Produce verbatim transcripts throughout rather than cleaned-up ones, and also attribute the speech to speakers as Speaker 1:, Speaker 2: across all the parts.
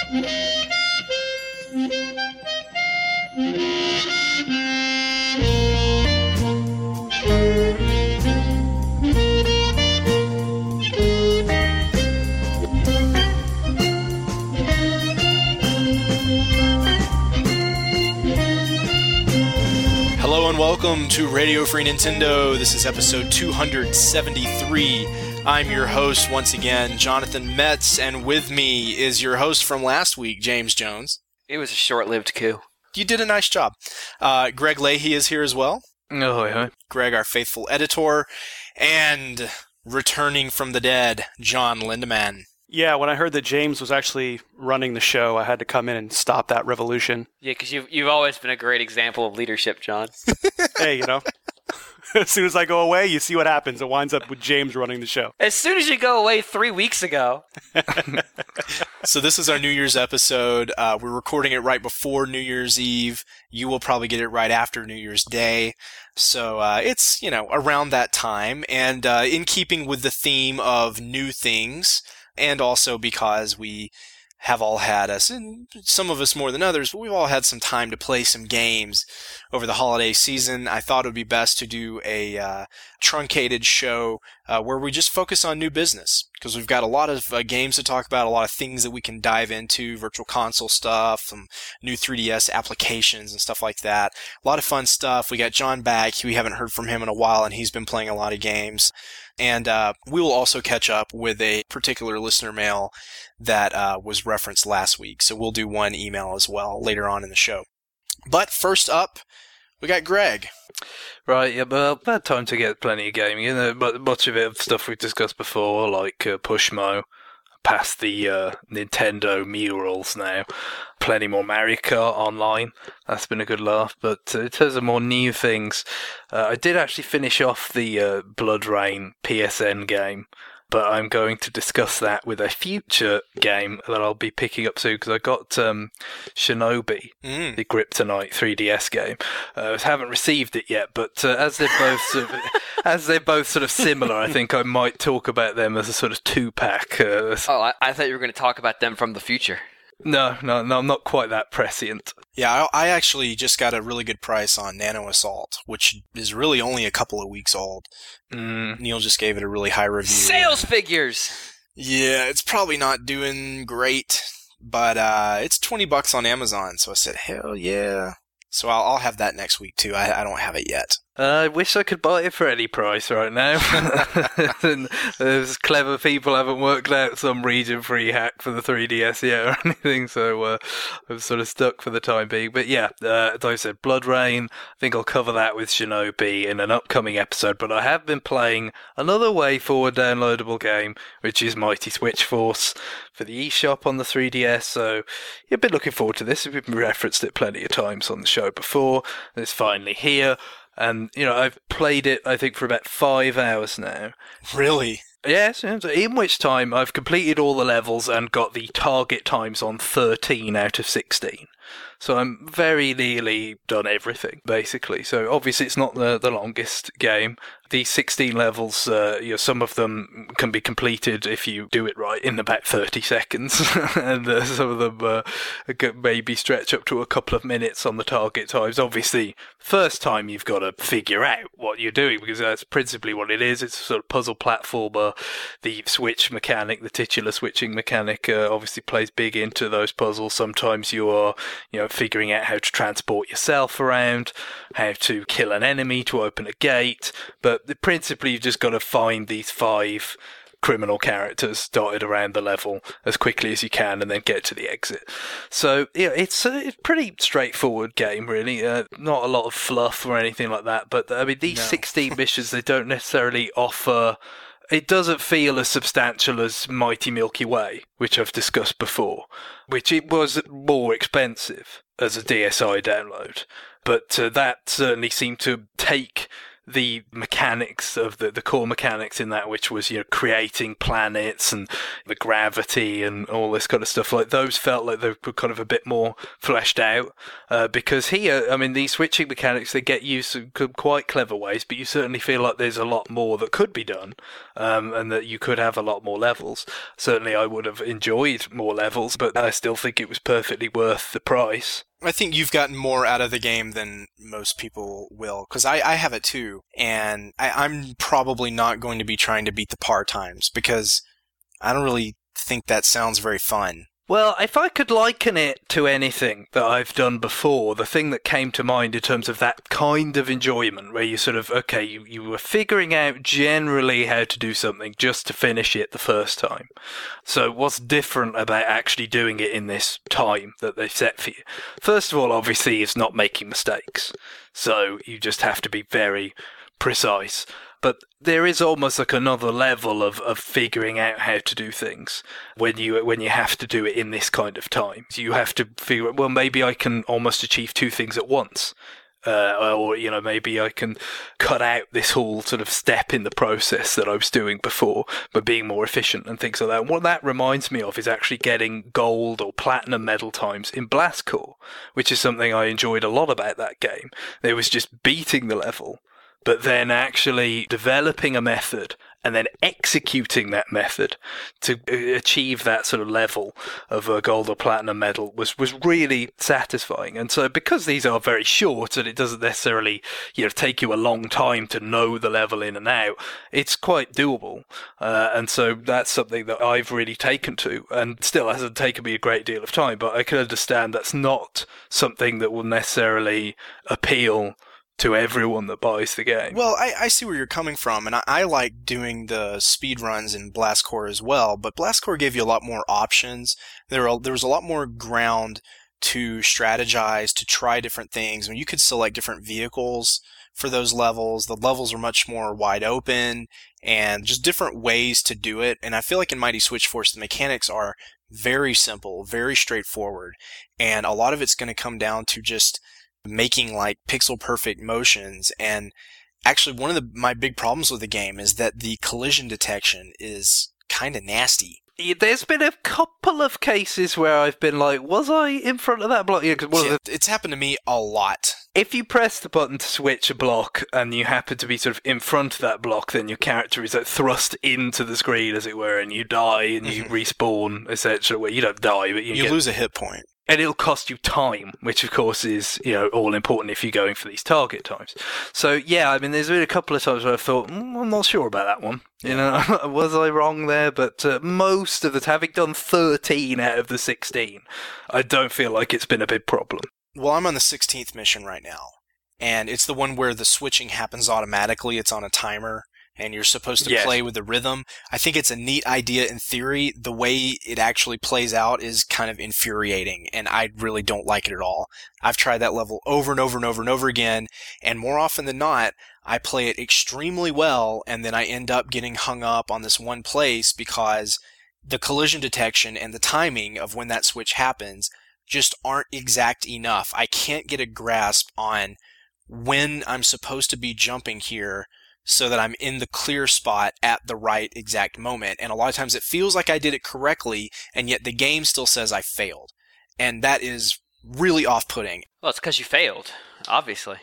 Speaker 1: Hello and welcome to Radio Free Nintendo. This is episode two hundred seventy-three. I'm your host once again, Jonathan Metz, and with me is your host from last week, James Jones.
Speaker 2: It was a short-lived coup.
Speaker 1: You did a nice job. Uh, Greg Leahy is here as well.
Speaker 3: Oh, hi, hi.
Speaker 1: Greg, our faithful editor, and returning from the dead, John Lindemann.
Speaker 4: Yeah, when I heard that James was actually running the show, I had to come in and stop that revolution.
Speaker 2: Yeah, because you've, you've always been a great example of leadership, John.
Speaker 4: Hey, you know, as soon as I go away, you see what happens. It winds up with James running the show.
Speaker 2: As soon as you go away three weeks ago.
Speaker 1: So this is our New Year's episode. Uh, we're recording it right before New Year's Eve. You will probably get it right after New Year's Day. So uh, it's, you know, around that time. And uh, in keeping with the theme of new things, and also because we have all had us, and some of us more than others, but we've all had some time to play some games over the holiday season, I thought it would be best to do a uh, truncated show uh, where we just focus on new business, because we've got a lot of uh, games to talk about, a lot of things that we can dive into, virtual console stuff, some new three D S applications and stuff like that. A lot of fun stuff. We got John back. We haven't heard from him in a while, and he's been playing a lot of games. And uh, we will also catch up with a particular listener mail that uh, was referenced last week. So we'll do one email as well later on in the show. But first up, we got Greg.
Speaker 3: Right, yeah, but I've had time to get plenty of gaming. You know, but much of it stuff we've discussed before, like uh, Pushmo, past the uh, Nintendo murals now. Plenty more Mario Kart online. That's been a good laugh. But uh, in terms of more new things, uh, I did actually finish off the uh, Blood Rain P S N game, but I'm going to discuss that with a future game that I'll be picking up soon, because I got um, Shinobi, mm. the Kryptonite three D S game. Uh, I haven't received it yet, but uh, as they're both sort of, as they're both sort of similar, I think I might talk about them as a sort of two pack. Uh,
Speaker 2: oh, I, I thought you were going to talk about them from the future.
Speaker 3: No, no, no, I'm not quite that prescient.
Speaker 1: Yeah, I, I actually just got a really good price on Nano Assault, which is really only a couple of weeks old.
Speaker 3: Mm.
Speaker 1: Neil just gave it a really high review.
Speaker 2: Sales figures!
Speaker 1: Yeah, it's probably not doing great, but uh, it's twenty bucks on Amazon, so I said, hell yeah. So I'll, I'll have that next week, too. I, I don't have it yet.
Speaker 3: Uh, I wish I could buy it for any price right now. And those clever people haven't worked out some region-free hack for the three D S yet or anything, so uh, I'm sort of stuck for the time being. But yeah, uh, as I said, Blood Rain, I think I'll cover that with Shinobi in an upcoming episode, but I have been playing another way-forward downloadable game, which is Mighty Switch Force for the eShop on the three D S, so yeah, I've been looking forward to this. We've referenced it plenty of times on the show before, and it's finally here. And, you know, I've played it, I think, for about five hours now.
Speaker 1: Really?
Speaker 3: Yes, in which time I've completed all the levels and got the target times on thirteen out of sixteen. So I'm very nearly done everything, basically. So obviously it's not the, the longest game. These sixteen levels, uh, you know, some of them can be completed if you do it right in about thirty seconds. and uh, some of them uh, maybe stretch up to a couple of minutes on the target times. Obviously, first time you've got to figure out what you're doing, because that's principally what it is. It's a sort of puzzle platformer. The switch mechanic, the titular switching mechanic, uh, obviously plays big into those puzzles. Sometimes you are, you know, figuring out how to transport yourself around, how to kill an enemy to open a gate, but principally you've just got to find these five criminal characters dotted around the level as quickly as you can and then get to the exit. So yeah, it's a pretty straightforward game, really. Uh, not a lot of fluff or anything like that, but I mean, these no. sixteen missions, they don't necessarily offer... It doesn't feel as substantial as Mighty Milky Way, which I've discussed before, which it was more expensive as a D S I download. But uh, that certainly seemed to take the mechanics of the, the core mechanics in that, which was, you know, creating planets and the gravity and all this kind of stuff, like those felt like they were kind of a bit more fleshed out. Uh, because here, I mean, these switching mechanics, they get used in quite clever ways, but you certainly feel like there's a lot more that could be done, um, and that you could have a lot more levels. Certainly I would have enjoyed more levels, but I still think it was perfectly worth the price.
Speaker 1: I think you've gotten more out of the game than most people will, because I, I have it too, and I, I'm probably not going to be trying to beat the par times, because I don't really think that sounds very fun.
Speaker 3: Well, if I could liken it to anything that I've done before, the thing that came to mind in terms of that kind of enjoyment, where you sort of, okay, you, you were figuring out generally how to do something just to finish it the first time. So what's different about actually doing it in this time that they've set for you? First of all, obviously, is not making mistakes. So you just have to be very precise. But there is almost like another level of, of figuring out how to do things when you when you have to do it in this kind of time. So you have to figure, well, maybe I can almost achieve two things at once. Uh, or, you know, maybe I can cut out this whole sort of step in the process that I was doing before, but being more efficient and things like that. And what that reminds me of is actually getting gold or platinum medal times in Blast Corps, which is something I enjoyed a lot about that game. It was just beating the level, but then actually developing a method and then executing that method to achieve that sort of level of a gold or platinum medal was, was really satisfying. And so because these are very short and it doesn't necessarily, you know, take you a long time to know the level in and out, it's quite doable. Uh, and so that's something that I've really taken to, and still hasn't taken me a great deal of time, but I can understand that's not something that will necessarily appeal to everyone that buys the game.
Speaker 1: Well, I, I see where you're coming from, and I, I like doing the speed runs in Blast Corps as well, but Blast Corps gave you a lot more options. There, are, there was a lot more ground to strategize, to try different things. I mean, you could select different vehicles for those levels. The levels are much more wide open, and just different ways to do it. And I feel like in Mighty Switch Force, the mechanics are very simple, very straightforward, and a lot of it's going to come down to just making like pixel perfect motions. And actually one of the, my big problems with the game is that the collision detection is kind of nasty.
Speaker 3: There's been a couple of cases where I've been like, was I in front of that block? Yeah, 'cause
Speaker 1: Yeah, it's happened to me a lot.
Speaker 3: If you press the button to switch a block and you happen to be sort of in front of that block, then your character is like thrust into the screen, as it were, and you die and you mm-hmm. respawn, essentially. Well, you don't die, but you,
Speaker 1: you
Speaker 3: get...
Speaker 1: lose a hit point.
Speaker 3: And it'll cost you time, which of course is, you know, all important if you're going for these target times. So yeah, I mean, there's been a couple of times where I thought, mm, I'm not sure about that one. You know, was I wrong there? But uh, most of the time, having done thirteen out of the sixteen, I don't feel like it's been a big problem.
Speaker 1: Well, I'm on the sixteenth mission right now, and it's the one where the switching happens automatically. It's on a timer, and you're supposed to yes. play with the rhythm. I think it's a neat idea in theory. The way it actually plays out is kind of infuriating, and I really don't like it at all. I've tried that level over and over and over and over again, and more often than not, I play it extremely well, and then I end up getting hung up on this one place because the collision detection and the timing of when that switch happens just aren't exact enough. I can't get a grasp on when I'm supposed to be jumping here so that I'm in the clear spot at the right exact moment. And a lot of times it feels like I did it correctly, and yet the game still says I failed. And that is really off-putting.
Speaker 2: Well, it's because you failed, obviously.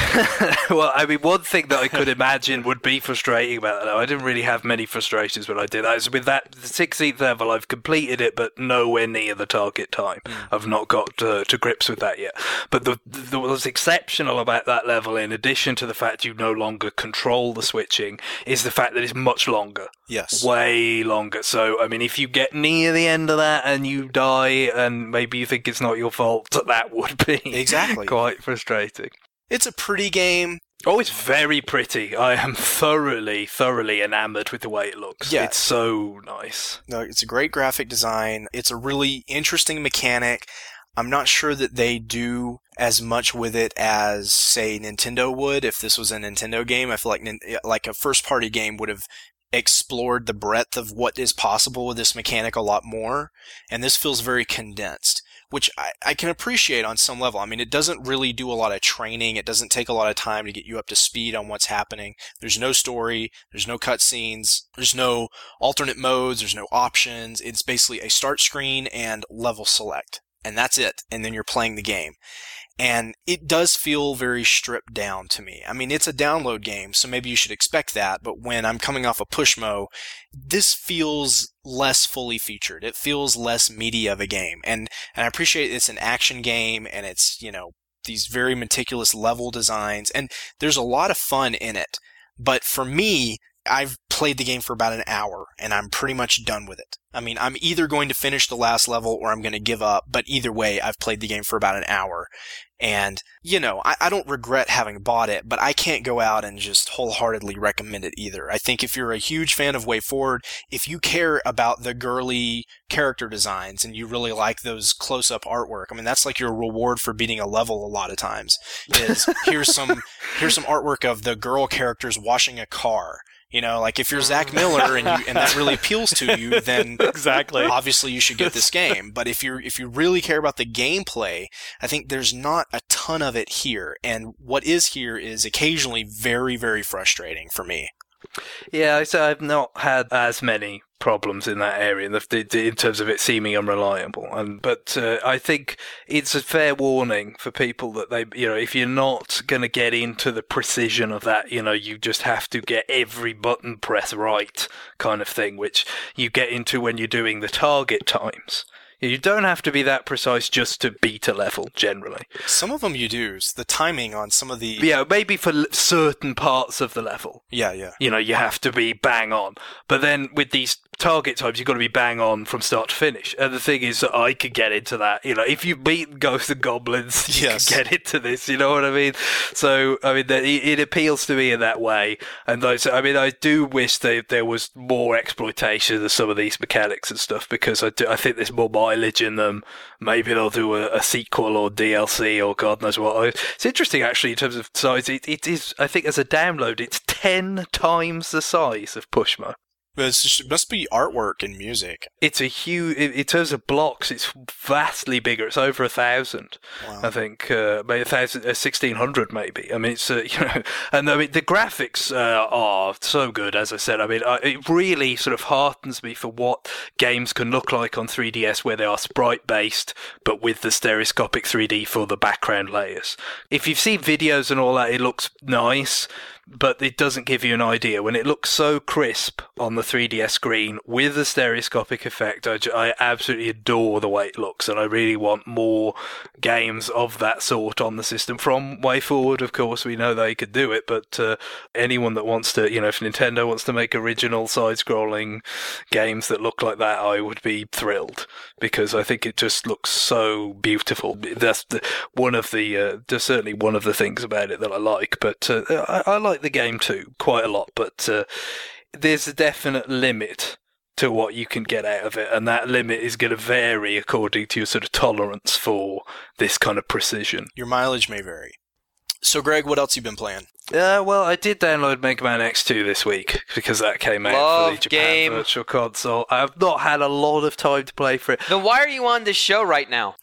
Speaker 3: Well, I mean, one thing that I could imagine would be frustrating about that, I didn't really have many frustrations when I did that, is with that sixteenth level, I've completed it, but nowhere near the target time. Mm. I've not got uh, to grips with that yet. But the, the, what's exceptional about that level, in addition to the fact you no longer control the switching, is the fact that it's much longer.
Speaker 1: Yes.
Speaker 3: Way longer. So, I mean, if you get near the end of that and you die, and maybe you think it's not your fault, that would be
Speaker 1: exactly
Speaker 3: quite frustrating.
Speaker 1: It's a pretty game.
Speaker 3: Oh, it's very pretty. I am thoroughly, thoroughly enamored with the way it looks.
Speaker 1: Yeah.
Speaker 3: It's so nice.
Speaker 1: No, it's a great graphic design. It's a really interesting mechanic. I'm not sure that they do as much with it as, say, Nintendo would. If this was a Nintendo game, I feel like like a first-party game would have explored the breadth of what is possible with this mechanic a lot more. And this feels very condensed. which I, I can appreciate on some level. I mean, it doesn't really do a lot of training. It doesn't take a lot of time to get you up to speed on what's happening. There's no story. There's no cutscenes. There's no alternate modes. There's no options. It's basically a start screen and level select. And that's it. And then you're playing the game. And it does feel very stripped down to me. I mean, it's a download game, so maybe you should expect that. But when I'm coming off of Pushmo, this feels less fully featured. It feels less meaty of a game. And, and I appreciate it's an action game and it's, you know, these very meticulous level designs. And there's a lot of fun in it. But for me, I've played the game for about an hour and I'm pretty much done with it. I mean, I'm either going to finish the last level or I'm going to give up, but either way, I've played the game for about an hour. And, you know, I, I don't regret having bought it, but I can't go out and just wholeheartedly recommend it either. I think if you're a huge fan of WayForward, if you care about the girly character designs and you really like those close-up artwork, I mean, that's like your reward for beating a level a lot of times, is here's some, here's some artwork of the girl characters washing a car. You know, like if you're Zach Miller and you, and that really appeals to you, then
Speaker 4: exactly.
Speaker 1: obviously you should get this game. But if you're if you really care about the gameplay, I think there's not a ton of it here. And what is here is occasionally very, very frustrating for me.
Speaker 3: Yeah, so I've not had as many problems in that area in terms of it seeming unreliable, and but uh, I think it's a fair warning for people that they, you know, if you're not going to get into the precision of that, you know, you just have to get every button press right kind of thing, which you get into when you're doing the target times. You don't have to be that precise just to beat a level, generally.
Speaker 1: Some of them you do. The timing on some of the...
Speaker 3: Yeah, maybe for certain parts of the level.
Speaker 1: Yeah, yeah.
Speaker 3: You know, you have to be bang on. But then with these target times, you've got to be bang on from start to finish. And the thing is that I could get into that. You know, if you beat Ghosts and Goblins, you yes. can get into this, you know what I mean? So, I mean, it appeals to me in that way. And those, I mean, I do wish they, there was more exploitation of some of these mechanics and stuff, because I, do, I think there's more mileage in them. Maybe they'll do a, a sequel or D L C or God knows what. It's interesting, actually, in terms of size. It, it is, I think, as a download, it's ten times the size of Pushmo.
Speaker 1: But it's just, it must be artwork and music.
Speaker 3: It's a huge, in terms of blocks, it's vastly bigger. It's over a thousand, wow. I think, uh, maybe a thousand, uh, sixteen hundred maybe. I mean, it's, uh, you know, and I mean, the graphics uh, are so good, as I said. I mean, uh, it really sort of heartens me for what games can look like on three D S, where they are sprite-based, but with the stereoscopic three D for the background layers. If you've seen videos and all that, it looks nice, but it doesn't give you an idea. When it looks so crisp on the three D S screen with the stereoscopic effect, I, I absolutely adore the way it looks, and I really want more games of that sort on the system. From WayForward, of course, we know they could do it, but uh, anyone that wants to, you know, if Nintendo wants to make original side-scrolling games that look like that, I would be thrilled, because I think it just looks so beautiful. That's the, one of the, uh, there's certainly one of the things about it that I like, but uh, I, I like the game too quite a lot, but uh, there's a definite limit to what you can get out of it, and that limit is going to vary according to your sort of tolerance for this kind of precision.
Speaker 1: Your mileage may vary. So, Greg, what else you been playing?
Speaker 3: Uh, well, I did download Mega Man X two this week, because that came out
Speaker 2: Love
Speaker 3: for the Japan
Speaker 2: game.
Speaker 3: Virtual Console. I've not had a lot of time to play for it.
Speaker 2: Then why are you on this show right now?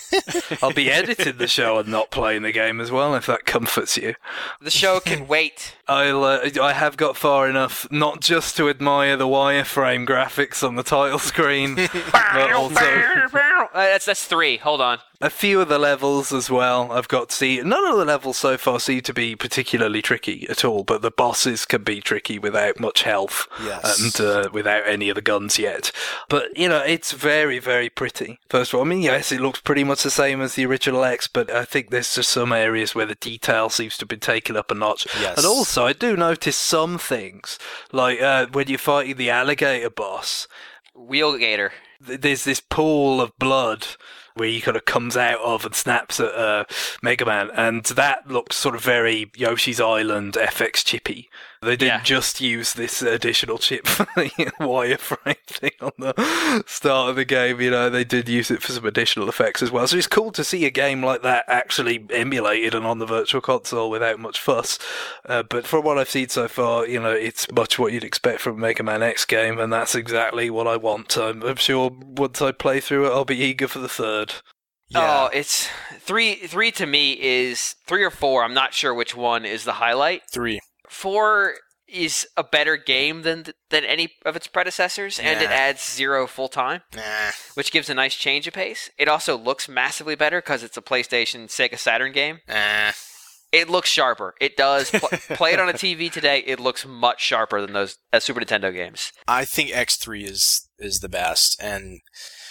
Speaker 3: I'll be editing the show and not playing the game as well, if that comforts you.
Speaker 2: The show can wait.
Speaker 3: I'll, uh, I have got far enough, not just to admire the wireframe graphics on the title screen, but also...
Speaker 2: Uh, that's, that's three. Hold on.
Speaker 3: A few of the levels as well. I've got to see. None of the levels so far seem to be particularly tricky at all, but the bosses can be tricky without much health,
Speaker 1: yes.
Speaker 3: and uh, without any of the guns yet. But, you know, it's very, very pretty. First of all, I mean, yes, it looks pretty much the same as the original X, but I think there's just some areas where the detail seems to have been taken up a notch.
Speaker 1: Yes.
Speaker 3: And also, I do notice some things, like uh, when you're fighting the alligator boss,
Speaker 2: Wheelgator.
Speaker 3: There's this pool of blood where he kind of comes out of and snaps at uh, Mega Man, and that looks sort of very Yoshi's Island F X chippy. They didn't
Speaker 2: Yeah.
Speaker 3: just use this additional chip for the wireframe thing on the start of the game, you know, they did use it for some additional effects as well. So it's cool to see a game like that actually emulated and on the Virtual Console without much fuss. Uh, but from what I've seen so far, you know, it's much what you'd expect from a Mega Man X game, and that's exactly what I want. I'm, I'm sure once I play through it, I'll be eager for the third.
Speaker 1: Yeah.
Speaker 2: Oh, it's three. Three to me is three or four. I'm not sure which one is the highlight.
Speaker 1: Three.
Speaker 2: Four is a better game than than any of its predecessors, and it
Speaker 1: Nah.
Speaker 2: adds zero full time,
Speaker 1: Nah.
Speaker 2: which gives a nice change of pace. It also looks massively better because it's a PlayStation Sega Saturn game.
Speaker 1: Nah.
Speaker 2: It looks sharper. It does. Pl- play it on a T V today. It looks much sharper than those uh, Super Nintendo games.
Speaker 1: I think X three is is the best, and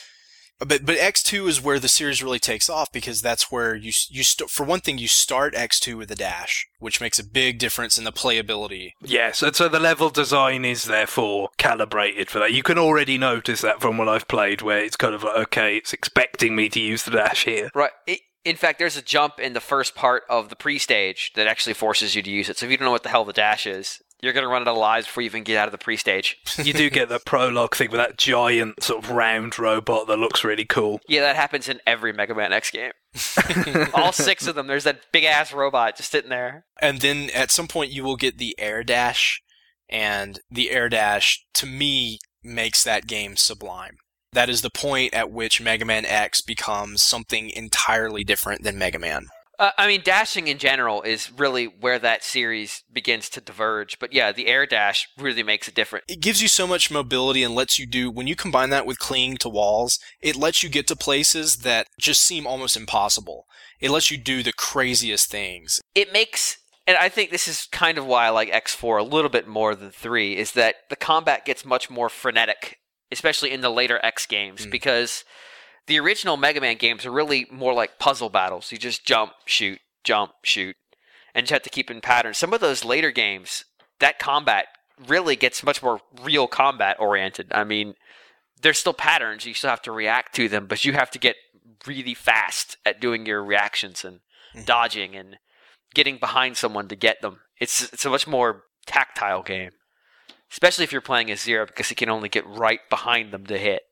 Speaker 1: but but X two is where the series really takes off because that's where you you st- for one thing you start X two with a dash, which makes a big difference in the playability.
Speaker 3: Yes, and so the level design is therefore calibrated for that. You can already notice that from what I've played, where it's kind of like, okay, it's expecting me to use the dash here.
Speaker 2: Right. It, in fact, there's a jump in the first part of the pre-stage that actually forces you to use it. So if you don't know what the hell the dash is, you're going to run out of lives before you even get out of the pre-stage.
Speaker 3: You do get the prologue thing with that giant sort of round robot that looks really cool.
Speaker 2: Yeah, that happens in every Mega Man X game. All six of them. There's that big-ass robot just sitting there.
Speaker 1: And then at some point you will get the air dash, and the air dash to me makes that game sublime. That is the point at which Mega Man X becomes something entirely different than Mega Man.
Speaker 2: Uh, I mean, dashing in general is really where that series begins to diverge. But yeah, the air dash really makes a difference.
Speaker 1: It gives you so much mobility and lets you do, when you combine that with clinging to walls, it lets you get to places that just seem almost impossible. It lets you do the craziest things.
Speaker 2: It makes, and I think this is kind of why I like X four a little bit more than three, is that the combat gets much more frenetic, especially in the later X games,
Speaker 1: Mm.
Speaker 2: because the original Mega Man games are really more like puzzle battles. You just jump, shoot, jump, shoot, and you have to keep in patterns. Some of those later games, that combat really gets much more real combat oriented. I mean, there's still patterns. You still have to react to them, but you have to get really fast at doing your reactions and
Speaker 1: Mhm.
Speaker 2: dodging and getting behind someone to get them. It's it's a much more tactile game, especially if you're playing as Zero, because you can only get right behind them to hit.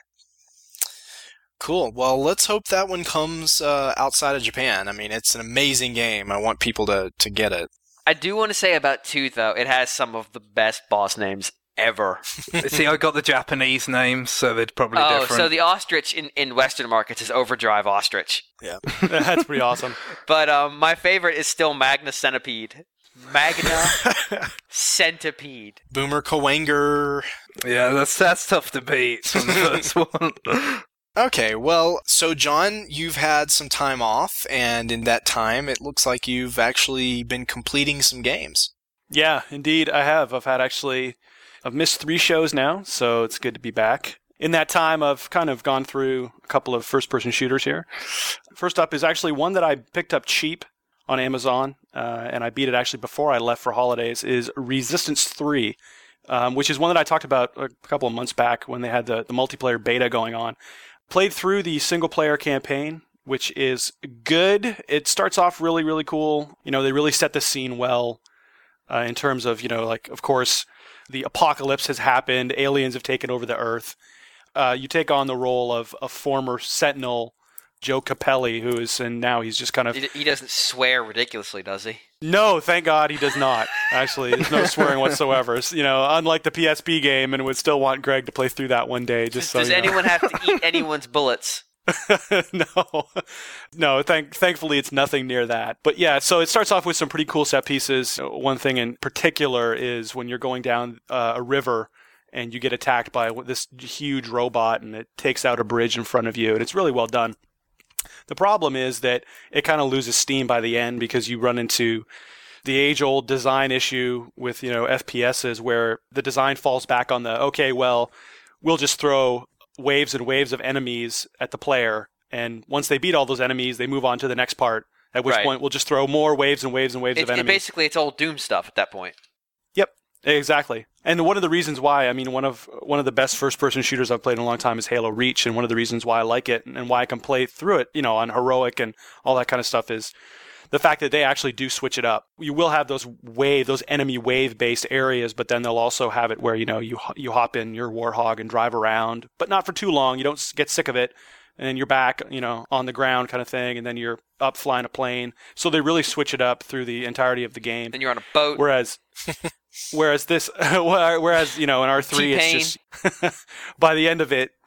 Speaker 1: Cool. Well, let's hope that one comes uh, outside of Japan. I mean, it's an amazing game. I want people to, to get it.
Speaker 2: I do want to say about two, though, it has some of the best boss names ever.
Speaker 3: See, I got the Japanese names, so they're probably
Speaker 2: Oh,
Speaker 3: different.
Speaker 2: so the ostrich in, in Western markets is Overdrive Ostrich.
Speaker 4: That's pretty awesome.
Speaker 2: But um, my favorite is still Magna Centipede. Magna Centipede.
Speaker 1: Boomer Kawanger.
Speaker 3: Yeah, that's that's tough to beat from the first one.
Speaker 1: Okay, well, so John, you've had some time off, and in that time, it looks like you've actually been completing some games.
Speaker 4: Yeah, indeed, I have. I've had actually, I've missed three shows now, so it's good to be back. In that time, I've kind of gone through a couple of first-person shooters here. First up is actually one that I picked up cheap on Amazon, uh, and I beat it actually before I left for holidays, is Resistance three, um, which is one that I talked about a couple of months back when they had the, the multiplayer beta going on. Played through the single-player campaign, which is good. It starts off really, really cool. You know, they really set the scene well uh, in terms of, you know, like, of course, the apocalypse has happened. Aliens have taken over the Earth. Uh, you take on the role of a former Sentinel, Joe Capelli, who is, and now he's just kind of...
Speaker 2: He, he doesn't swear ridiculously, does he?
Speaker 4: No, thank God he does not. Actually, there's no swearing whatsoever. You know, unlike the P S P game, and would still want Greg to play through that one day. Just so
Speaker 2: Does
Speaker 4: you know.
Speaker 2: anyone have to eat anyone's bullets?
Speaker 4: no, no. Thank, thankfully, it's nothing near that. But yeah, so it starts off with some pretty cool set pieces. One thing in particular is when you're going down uh, a river and you get attacked by this huge robot, and it takes out a bridge in front of you, and it's really well done. The problem is that it kind of loses steam by the end because you run into the age-old design issue with, you know, F P S's where the design falls back on the, okay, well, we'll just throw waves and waves of enemies at the player, and once they beat all those enemies, they move on to the next part, at which
Speaker 2: Right.
Speaker 4: point we'll just throw more waves and waves and waves
Speaker 2: It,
Speaker 4: of
Speaker 2: it
Speaker 4: enemies.
Speaker 2: basically, it's old Doom stuff at that point.
Speaker 4: Yep, exactly. And one of the reasons why, I mean, one of one of the best first-person shooters I've played in a long time is Halo Reach, and one of the reasons why I like it and why I can play through it, you know, on heroic and all that kind of stuff is the fact that they actually do switch it up. You will have those wave, those enemy wave-based areas, but then they'll also have it where, you know, you you hop in your Warthog and drive around, but not for too long. You don't get sick of it, and then you're back, you know, on the ground kind of thing, and then you're up flying a plane. So they really switch it up through the entirety of the game.
Speaker 2: Then you're on a boat.
Speaker 4: Whereas, whereas this, whereas you know, in R three,
Speaker 2: T-Pain.
Speaker 4: it's just by the end of it,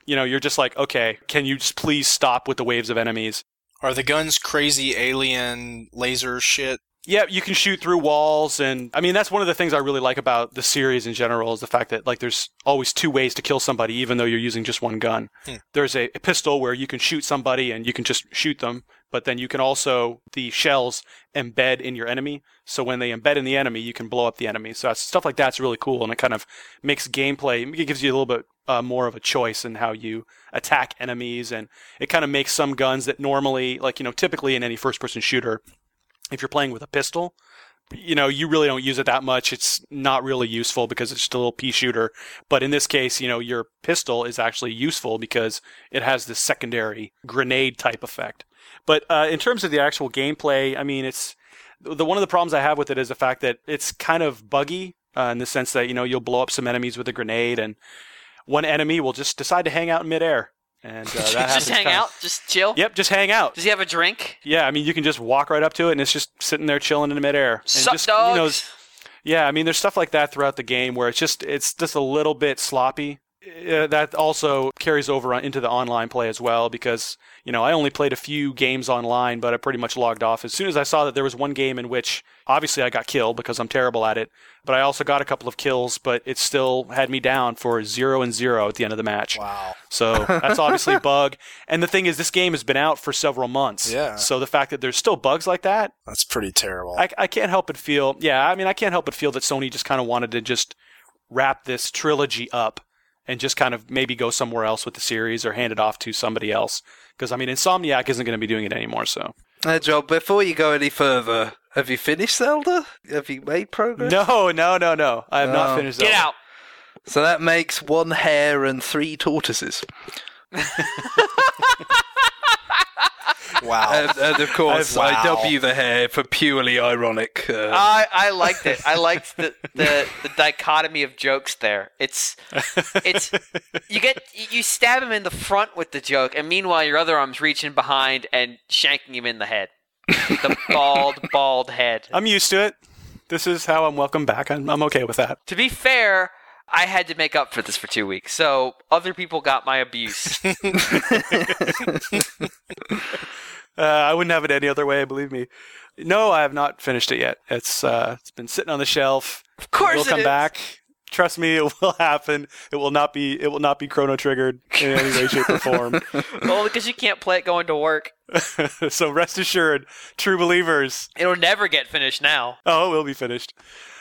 Speaker 4: you know, you're just like, okay, can you just please stop with the waves of enemies?
Speaker 1: Are the guns crazy alien laser shit?
Speaker 4: Yeah, you can shoot through walls, and I mean that's one of the things I really like about the series in general is the fact that like there's always two ways to kill somebody, even though you're using just one gun.
Speaker 1: Hmm.
Speaker 4: There's a, a pistol where you can shoot somebody and you can just shoot them, but then you can also the shells embed in your enemy. So when they embed in the enemy, you can blow up the enemy. So that's, stuff like that's really cool, and it kind of makes gameplay. It gives you a little bit uh, more of a choice in how you attack enemies, and it kind of makes some guns that normally, like you know, typically in any first-person shooter, if you're playing with a pistol, you know, you really don't use it that much. It's not really useful because it's just a little pea shooter. But in this case, you know, your pistol is actually useful because it has this secondary grenade type effect. But uh, in terms of the actual gameplay, I mean, it's the one of the problems I have with it is the fact that it's kind of buggy uh, in the sense that, you know, you'll blow up some enemies with a grenade and one enemy will just decide to hang out in midair. And uh, that
Speaker 2: just hang
Speaker 4: kind of,
Speaker 2: out, just chill.
Speaker 4: Yep, just hang out.
Speaker 2: Does he have a drink?
Speaker 4: Yeah, I mean, you can just walk right up to it, and it's just sitting there chilling in midair. And
Speaker 2: Sup,
Speaker 4: just,
Speaker 2: dogs?
Speaker 4: You know, yeah, I mean, there's stuff like that throughout the game where it's just it's just a little bit sloppy. Uh, that also carries over on, into the online play as well because, you know, I only played a few games online, but I pretty much logged off. As soon as I saw that there was one game in which, obviously I got killed because I'm terrible at it, but I also got a couple of kills, but it still had me down for zero and zero at the end of the match.
Speaker 1: Wow.
Speaker 4: So that's obviously a bug. And the thing is, this game has been out for several months.
Speaker 1: Yeah.
Speaker 4: So the fact that there's still bugs like that,
Speaker 1: That's pretty terrible.
Speaker 4: I, I can't help but feel, yeah, I mean, I can't help but feel that Sony just kind of wanted to just wrap this trilogy up and just kind of maybe go somewhere else with the series or hand it off to somebody else. Because, I mean, Insomniac isn't going to be doing it anymore, so.
Speaker 3: Hey, John, before you go any further, have you finished Zelda? Have you made progress?
Speaker 4: No, no, no, no. I have
Speaker 3: Oh.
Speaker 4: not finished
Speaker 2: Get
Speaker 4: Zelda.
Speaker 2: out.
Speaker 3: So that makes one hare and three tortoises.
Speaker 1: Wow.
Speaker 3: And, and of course,
Speaker 1: Wow.
Speaker 3: I W the hare for purely ironic. Uh,
Speaker 2: I, I liked it. I liked the, the, the dichotomy of jokes there. It's it's you get you stab him in the front with the joke, and meanwhile your other arm's reaching behind and shanking him in the head. The bald, bald head.
Speaker 4: I'm used to it. This is how I'm welcome back. I'm, I'm okay with that.
Speaker 2: To be fair, I had to make up for this for two weeks, so other people got my abuse.
Speaker 4: Uh, I wouldn't have it any other way, believe me. No, I have not finished it yet. It's uh, it's been sitting on the shelf.
Speaker 2: Of course,
Speaker 4: It will
Speaker 2: it
Speaker 4: come
Speaker 2: is.
Speaker 4: back. Trust me, it will happen. It will not be. It will not be chrono triggered in any way, shape, or form.
Speaker 2: Well, because you can't play it going to work.
Speaker 4: So rest assured, true believers.
Speaker 2: It'll never get finished now.
Speaker 4: Oh, it will be finished.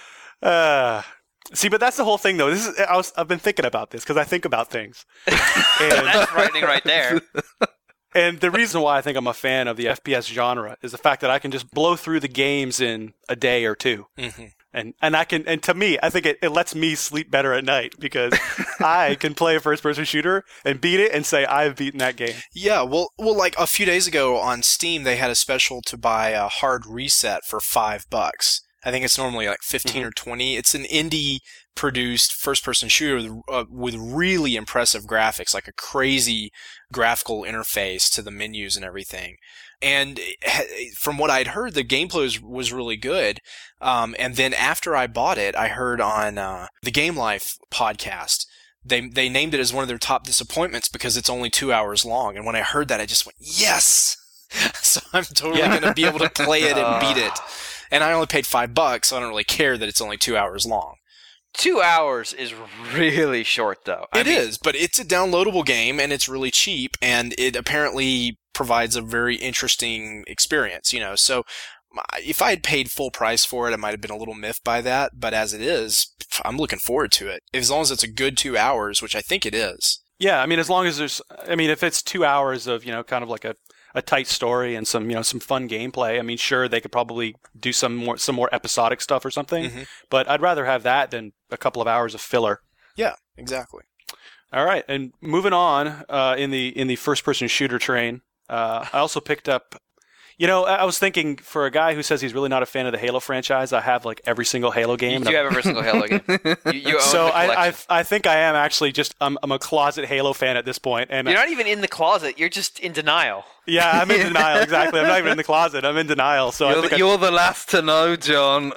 Speaker 4: Uh, see, but that's the whole thing, though. This is. I was. I've been thinking about this because I think about things. And,
Speaker 2: That's frightening right there.
Speaker 4: and the reason why I think I'm a fan of the F P S genre is the fact that I can just blow through the games in a day or two.
Speaker 1: Mm-hmm.
Speaker 4: And and I can and to me, I think it, it lets me sleep better at night because I can play a first person shooter and beat it and say I've beaten that game.
Speaker 1: Yeah, well, well, like a few days ago on Steam, they had a special to buy a hard reset for five bucks. I think it's normally like fifteen
Speaker 4: Mhm.
Speaker 1: or twenty. It's an indie-produced first-person shooter with, uh, with really impressive graphics, like a crazy graphical interface to the menus and everything. And it- from what I'd heard, the gameplay was, was really good. Um, and then after I bought it, I heard on uh, the Game Life podcast, they they named it as one of their top disappointments because it's only two hours long. And when I heard that, I just went, yes! So I'm totally
Speaker 4: Yeah.
Speaker 1: going to be able to play it and beat it. And I only paid five bucks, so I don't really care that it's only two hours long.
Speaker 2: Two hours is really short, though.
Speaker 1: It is, but it's a downloadable game, and it's really cheap, and it apparently provides a very interesting experience, you know. So if I had paid full price for it, I might have been a little miffed by that, but as it is, I'm looking forward to it. As long as it's a good two hours, which I think it is.
Speaker 4: Yeah, I mean, as long as there's, I mean, if it's two hours of, you know, kind of like a, a tight story and some, you know, some fun gameplay, I mean, sure, they could probably do some more, some more episodic stuff or something,
Speaker 1: Mhm.
Speaker 4: but I'd rather have that than a couple of hours of filler.
Speaker 1: Yeah, exactly.
Speaker 4: All right, and moving on uh, in the in the first person shooter train, uh, I also picked up. You know, I I was thinking for a guy who says he's really not a fan of the Halo franchise, I have like every single Halo game.
Speaker 2: You
Speaker 4: and
Speaker 2: do
Speaker 4: I'm-
Speaker 2: have every single Halo game. You, you own
Speaker 4: so
Speaker 2: the
Speaker 4: I,
Speaker 2: collection.
Speaker 4: I I think I am actually just I'm, I'm a closet Halo fan at this point, and
Speaker 2: You're not even in the closet. You're just in denial.
Speaker 4: Yeah, I'm in denial. Exactly. I'm not even in the closet. I'm in denial. So
Speaker 3: you're
Speaker 4: I think
Speaker 3: the,
Speaker 4: I,
Speaker 3: you're the last to know, John.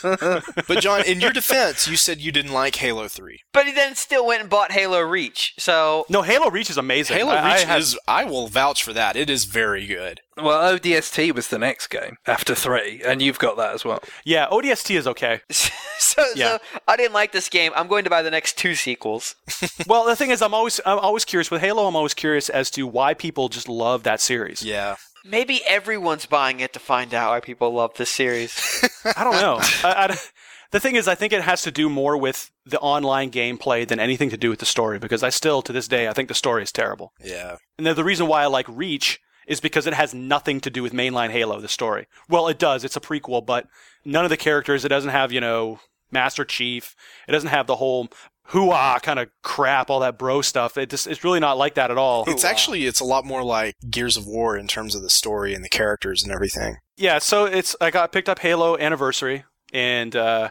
Speaker 1: But John, in your defense, you said you didn't like Halo three.
Speaker 2: But he then still went and bought Halo Reach. So
Speaker 4: no, Halo Reach is amazing.
Speaker 1: Halo
Speaker 4: I,
Speaker 1: Reach
Speaker 4: I had,
Speaker 1: is, I will vouch for that. It is very good.
Speaker 3: Well, O D S T was the next game after three, and you've got that as well.
Speaker 4: Yeah, O D S T is okay.
Speaker 2: so,
Speaker 4: Yeah.
Speaker 2: so I didn't like this game. I'm going to buy the next two sequels.
Speaker 4: Well, the thing is, I'm always I'm always curious with Halo. I'm always curious as to why people just love that series.
Speaker 1: Yeah.
Speaker 2: Maybe everyone's buying it to find out why people love this series.
Speaker 4: I don't know. I, I, the thing is, I think it has to do more with the online gameplay than anything to do with the story. Because I still, to this day, I think the story is terrible.
Speaker 1: Yeah.
Speaker 4: And the, the reason why I like Reach is because it has nothing to do with mainline Halo, the story. Well, it does. It's a prequel, but none of the characters. It doesn't have, you know, Master Chief. It doesn't have the whole hoo-ah kind of crap, all that bro stuff. It just, it's really not like that at all.
Speaker 1: It's actually, it's a lot more like Gears of War in terms of the story and the characters and everything.
Speaker 4: Yeah, so it's I got picked up Halo Anniversary, and uh,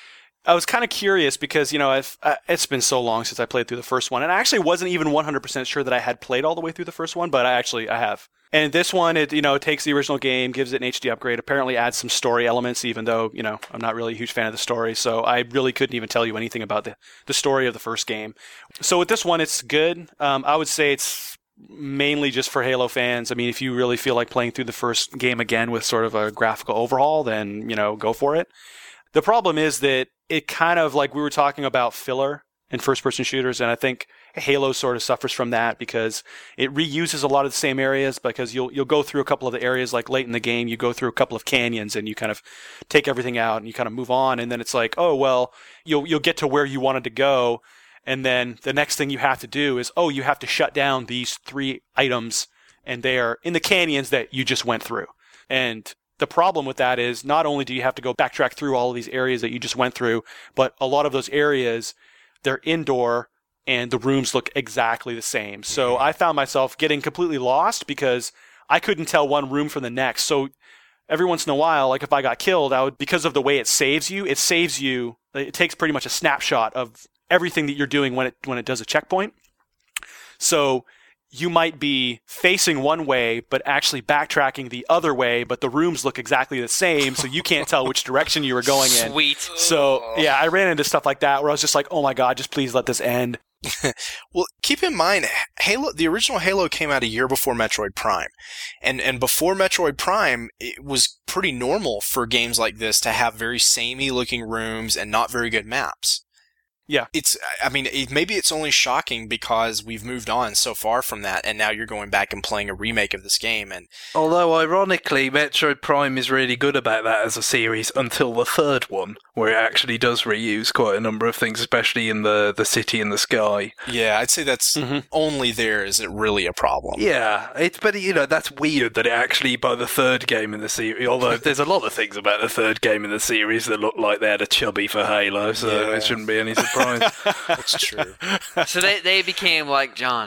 Speaker 4: I was kind of curious because, you know, I've, uh, it's been so long since I played through the first one, and I actually wasn't even one hundred percent sure that I had played all the way through the first one, but I actually, I have. And this one, it, you know, takes the original game, gives it an H D upgrade, apparently adds some story elements, even though, you know, I'm not really a huge fan of the story, so I really couldn't even tell you anything about the, the story of the first game. So with this one, it's good. Um, I would say it's mainly just for Halo fans. I mean, if you really feel like playing through the first game again with sort of a graphical overhaul, then, you know, go for it. The problem is that it kind of, like we were talking about filler in first-person shooters, and I think Halo sort of suffers from that because it reuses a lot of the same areas, because you'll you'll go through a couple of the areas, like late in the game, you go through a couple of canyons and you kind of take everything out and you kind of move on, and then it's like, oh, well, you'll you'll get to where you wanted to go, and then the next thing you have to do is, oh, you have to shut down these three items, and they are in the canyons that you just went through. And the problem with that is not only do you have to go backtrack through all of these areas that you just went through, but a lot of those areas, they're indoor and the rooms look exactly the same. So I found myself getting completely lost because I couldn't tell one room from the next. So every once in a while, like if I got killed, I would, because of the way it saves you, it saves you, it takes pretty much a snapshot of everything that you're doing when it when it does a checkpoint. So you might be facing one way, but actually backtracking the other way, but the rooms look exactly the same, so you can't tell which direction you were going in.
Speaker 2: Sweet.
Speaker 4: So, yeah, I ran into stuff like that where I was just like, oh my god, just please let this end.
Speaker 1: Well, keep in mind, Halo, the original Halo came out a year before Metroid Prime. And and before Metroid Prime, it was pretty normal for games like this to have very samey looking rooms and not very good maps.
Speaker 4: Yeah.
Speaker 1: It's, I mean, it, maybe it's only shocking because we've moved on so far from that, and now you're going back and playing a remake of this game. And
Speaker 3: Although, ironically, Metroid Prime is really good about that as a series until the third one, where it actually does reuse quite a number of things, especially in the, the city and the sky.
Speaker 1: yeah, I'd say that's
Speaker 4: Mhm.
Speaker 1: only there is it really a problem.
Speaker 3: Yeah, it's but you know that's weird that it actually by the third game in the series. Although there's a lot of things about the third game in the series that look like they're the chubby for Halo, so
Speaker 1: Yeah.
Speaker 3: it shouldn't be any surprise.
Speaker 1: That's true.
Speaker 2: So they, they became like John.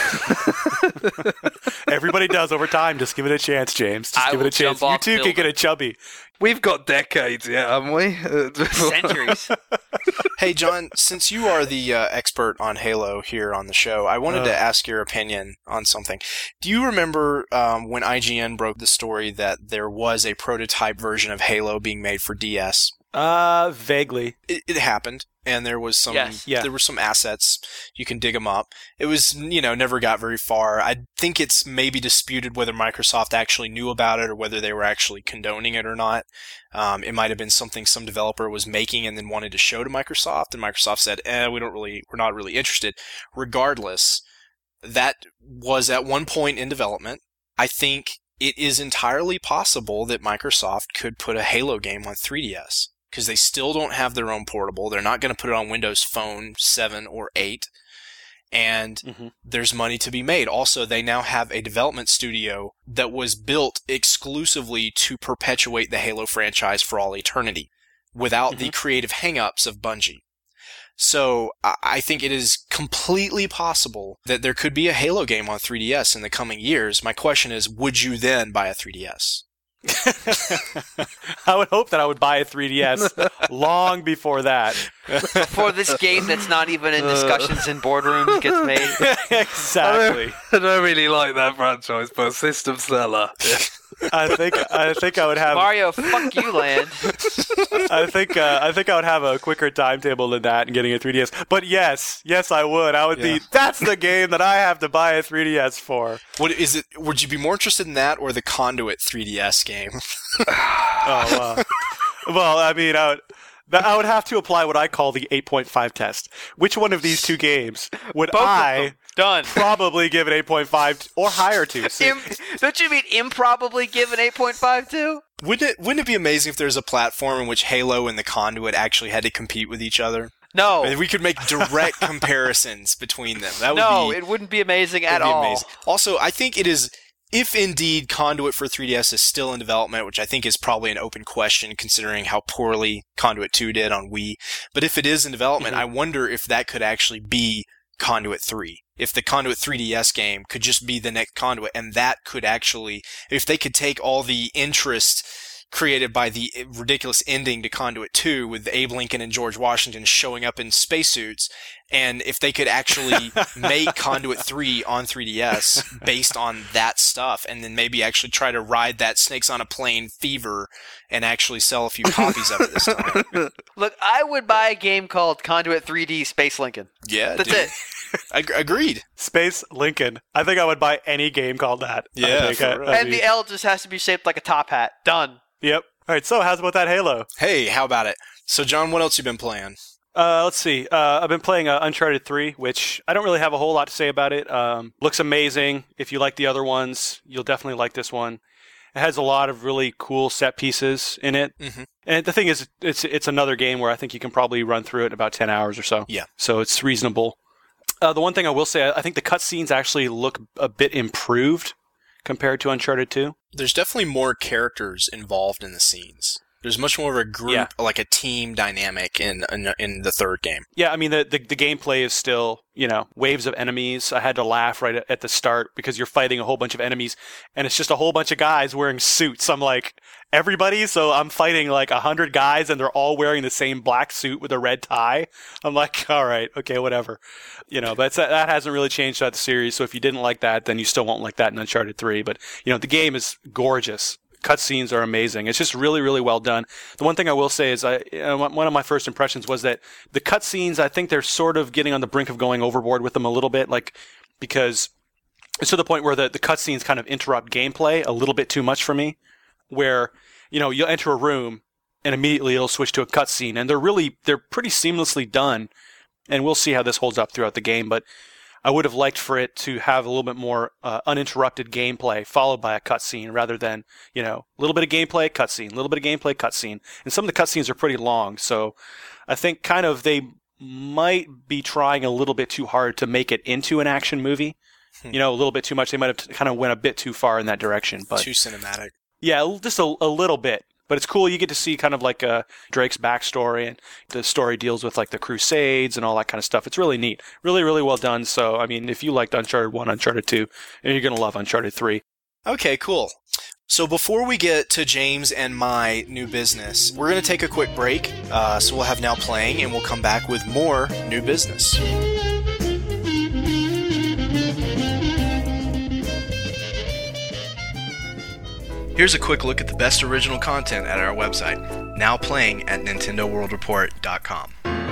Speaker 4: Everybody does over time. Just give it a chance, James. Just
Speaker 2: I
Speaker 4: give it
Speaker 2: will
Speaker 4: a chance.
Speaker 2: jump
Speaker 4: You
Speaker 2: off
Speaker 4: too can
Speaker 2: building.
Speaker 4: get a chubby.
Speaker 3: We've got decades yet, haven't we?
Speaker 2: Centuries.
Speaker 1: Hey, John, since you are the uh, expert on Halo here on the show, I wanted
Speaker 4: Uh.
Speaker 1: to ask your opinion on something. Do you remember um, when I G N broke the story that there was a prototype version of Halo being made for D S?
Speaker 4: Uh, vaguely.
Speaker 1: It, it happened, and there was some
Speaker 2: Yes.
Speaker 4: Yeah.
Speaker 1: there were some assets. You can dig them up. It was, you know, never got very far. I think it's maybe disputed whether Microsoft actually knew about it or whether they were actually condoning it or not. Um, it might have been something some developer was making and then wanted to show to Microsoft, and Microsoft said, "Eh, we don't really, we're not really interested." Regardless, that was at one point in development. I think it is entirely possible that Microsoft could put a Halo game on three D S. Because they still don't have their own portable. They're not going to put it on Windows Phone seven or eight. And
Speaker 4: Mhm.
Speaker 1: there's money to be made. Also, they now have a development studio that was built exclusively to perpetuate the Halo franchise for all eternity, without the creative hang-ups of Bungie. So I I think it is completely possible that there could be a Halo game on three D S in the coming years. My question is, would you then buy a three D S?
Speaker 4: I would hope that I would buy a three D S long before that.
Speaker 2: Before this game that's not even in discussions in boardrooms gets made.
Speaker 4: Exactly.
Speaker 3: I don't, I don't really like that franchise, but System Seller.
Speaker 4: I think I think I would have
Speaker 2: Mario, fuck you, Land.
Speaker 4: I think uh, I think I would have a quicker timetable than that in getting a three D S. But yes, yes, I would. I would
Speaker 1: Yeah.
Speaker 4: be. That's the game that I have to buy a three D S for.
Speaker 1: What is it? Would you be more interested in that or the Conduit three D S game?
Speaker 4: Oh wow. Well, I mean, I would. that- I would have to apply what I call the eight point five test. Which one of these two games would
Speaker 2: Both of
Speaker 4: I
Speaker 2: them. Done.
Speaker 4: probably give an eight point five or higher to? See,
Speaker 2: Im- don't you mean improbably give an eight point five to?
Speaker 1: Wouldn't it? Wouldn't it be amazing if there's a platform in which Halo and the Conduit actually had to compete with each other?
Speaker 2: No.
Speaker 1: And we could make direct comparisons between them. That would
Speaker 2: No,
Speaker 1: be,
Speaker 2: it wouldn't be amazing
Speaker 1: that'd
Speaker 2: at
Speaker 1: be
Speaker 2: all.
Speaker 1: amazing. Also, I think it is. If indeed Conduit for three D S is still in development, which I think is probably an open question considering how poorly Conduit two did on Wii, but if it is in development,
Speaker 4: Mhm.
Speaker 1: I wonder if that could actually be Conduit three. If the Conduit three D S game could just be the next Conduit, and that could actually, if they could take all the interest created by the ridiculous ending to Conduit two with Abe Lincoln and George Washington showing up in spacesuits, and if they could actually make Conduit three on three D S based on that stuff, and then maybe actually try to ride that Snakes on a Plane fever and actually sell a few copies of it this time.
Speaker 2: Look, I would buy a game called Conduit three D Space Lincoln.
Speaker 1: Yeah,
Speaker 2: That's
Speaker 1: dude.
Speaker 2: it.
Speaker 1: Ag- agreed.
Speaker 4: Space Lincoln. I think I would buy any game called that. I
Speaker 1: Yeah,
Speaker 4: think
Speaker 1: for
Speaker 4: I-
Speaker 1: real.
Speaker 4: I'd
Speaker 2: And
Speaker 4: be-
Speaker 2: the L just has to be shaped like a top hat. Done.
Speaker 4: Yep. All right. So, how's about that Halo?
Speaker 1: Hey, how about it? So, John, what else you been playing?
Speaker 4: Uh, let's see. Uh, I've been playing uh, Uncharted three, which I don't really have a whole lot to say about it. Um, looks amazing. If you like the other ones, you'll definitely like this one. It has a lot of really cool set pieces in it.
Speaker 1: Mhm.
Speaker 4: And the thing is, it's it's another game where I think you can probably run through it in about ten hours or so.
Speaker 1: Yeah.
Speaker 4: So it's reasonable. Uh, the one thing I will say, I think the cutscenes actually look a bit improved compared to Uncharted two.
Speaker 1: There's definitely more characters involved in the scenes. There's much more of a group,
Speaker 4: Yeah.
Speaker 1: like a team dynamic in, in in the third game.
Speaker 4: Yeah, I mean, the, the the gameplay is still, you know, waves of enemies. I had to laugh right at, at the start because you're fighting a whole bunch of enemies, and it's just a whole bunch of guys wearing suits. I'm like, everybody? So I'm fighting like a hundred guys, and they're all wearing the same black suit with a red tie. I'm like, all right, okay, whatever. You know, but it's, that hasn't really changed throughout the series, so if you didn't like that, then you still won't like that in Uncharted three. But, you know, the game is gorgeous. Cutscenes are amazing. It's just really, really well done. The one thing I will say is, I you know, one of my first impressions was that the cutscenes, I think they're sort of getting on the brink of going overboard with them a little bit, like because it's to the point where the the cutscenes kind of interrupt gameplay a little bit too much for me. Where you know you'll enter a room and immediately it'll switch to a cutscene, and they're really they're pretty seamlessly done. And we'll see how this holds up throughout the game, but I would have liked for it to have a little bit more uh, uninterrupted gameplay followed by a cutscene rather than, you know, a little bit of gameplay, cutscene, a little bit of gameplay, cutscene. And some of the cutscenes are pretty long, so I think kind of they might be trying a little bit too hard to make it into an action movie. You know, a little bit too much. They might have kind of went a bit too far in that direction. But
Speaker 1: Too cinematic.
Speaker 4: yeah, just a, a little bit. But it's cool. You get to see kind of like uh, Drake's backstory, and the story deals with like the Crusades and all that kind of stuff. It's really neat. Really, really well done. So, I mean, if you liked Uncharted one, Uncharted two, you're going to love Uncharted three.
Speaker 1: Okay, cool. So before we get to James and my new business, we're going to take a quick break. Uh, so we'll have Now Playing, and we'll come back with more new business. Here's a quick look at the best original content at our website, now playing at Nintendo World Report dot com.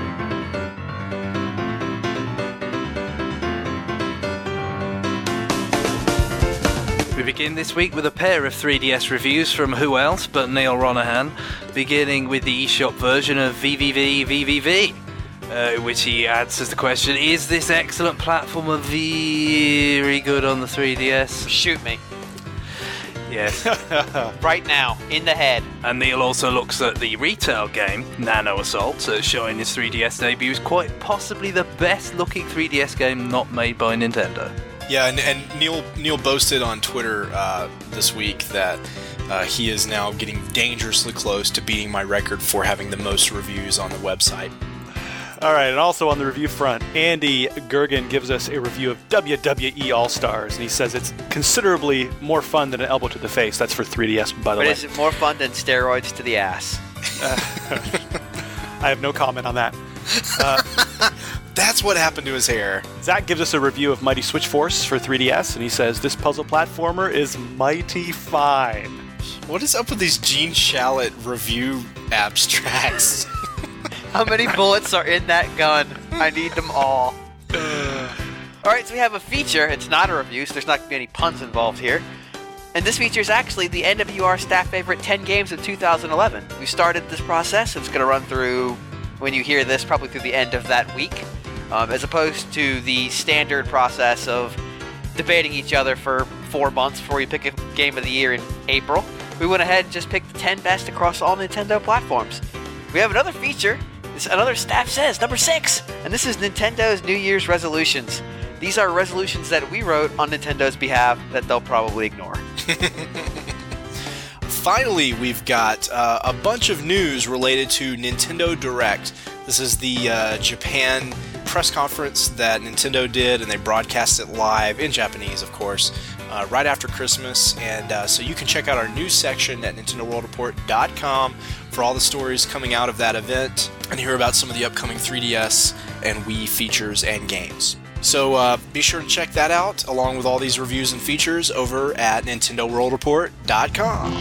Speaker 3: We begin this week with a pair of three D S reviews from who else but Neil Ronahan, beginning with the eShop version of V V V V V V, uh, which he answers the question, is this excellent platformer very good on the three D S?
Speaker 2: Shoot me.
Speaker 3: Yes.
Speaker 2: Right now. In the head.
Speaker 3: And Neil also looks at the retail game, Nano Assault, uh, showing his three D S debut as quite possibly the best looking three D S game not made by Nintendo.
Speaker 1: Yeah, and, and Neil Neil boasted on Twitter uh, this week that uh, he is now getting dangerously close to beating my record for having the most reviews on the website.
Speaker 4: All right, and also on the review front, Andy Gergen gives us a review of W W E All-Stars, and he says it's considerably more fun than an elbow to the face. That's for three D S, by the
Speaker 2: But
Speaker 4: way.
Speaker 2: is it more fun than steroids to the ass?
Speaker 4: I have no comment on that. Uh,
Speaker 1: That's what happened to his hair.
Speaker 4: Zach gives us a review of Mighty Switch Force for three D S, and he says, this puzzle platformer is mighty fine.
Speaker 1: What is up with these Gene Shalit review abstracts?
Speaker 2: How many bullets are in that gun? I need them all. Alright, so we have a feature. It's not a review, so there's not going to be any puns involved here. And this feature is actually the N W R staff favorite ten games of two thousand eleven. We started this process. It's going to run through, when you hear this, probably through the end of that week. Um, as opposed to the standard process of debating each other for four months before you pick a game of the year in April. We went ahead and just picked the ten best across all Nintendo platforms. We have another feature. This another staff says, number six, and this is Nintendo's New Year's resolutions. These are resolutions that we wrote on Nintendo's behalf that they'll probably ignore.
Speaker 1: Finally, we've got uh, a bunch of news related to Nintendo Direct. This is the uh, Japan press conference that Nintendo did, and they broadcast it live, in Japanese, of course, uh, right after Christmas. And uh, so you can check out our news section at Nintendo World Report dot com for all the stories coming out of that event and hear about some of the upcoming three D S and Wii features and games. So uh, be sure to check that out, along with all these reviews and features, over at Nintendo World Report dot com.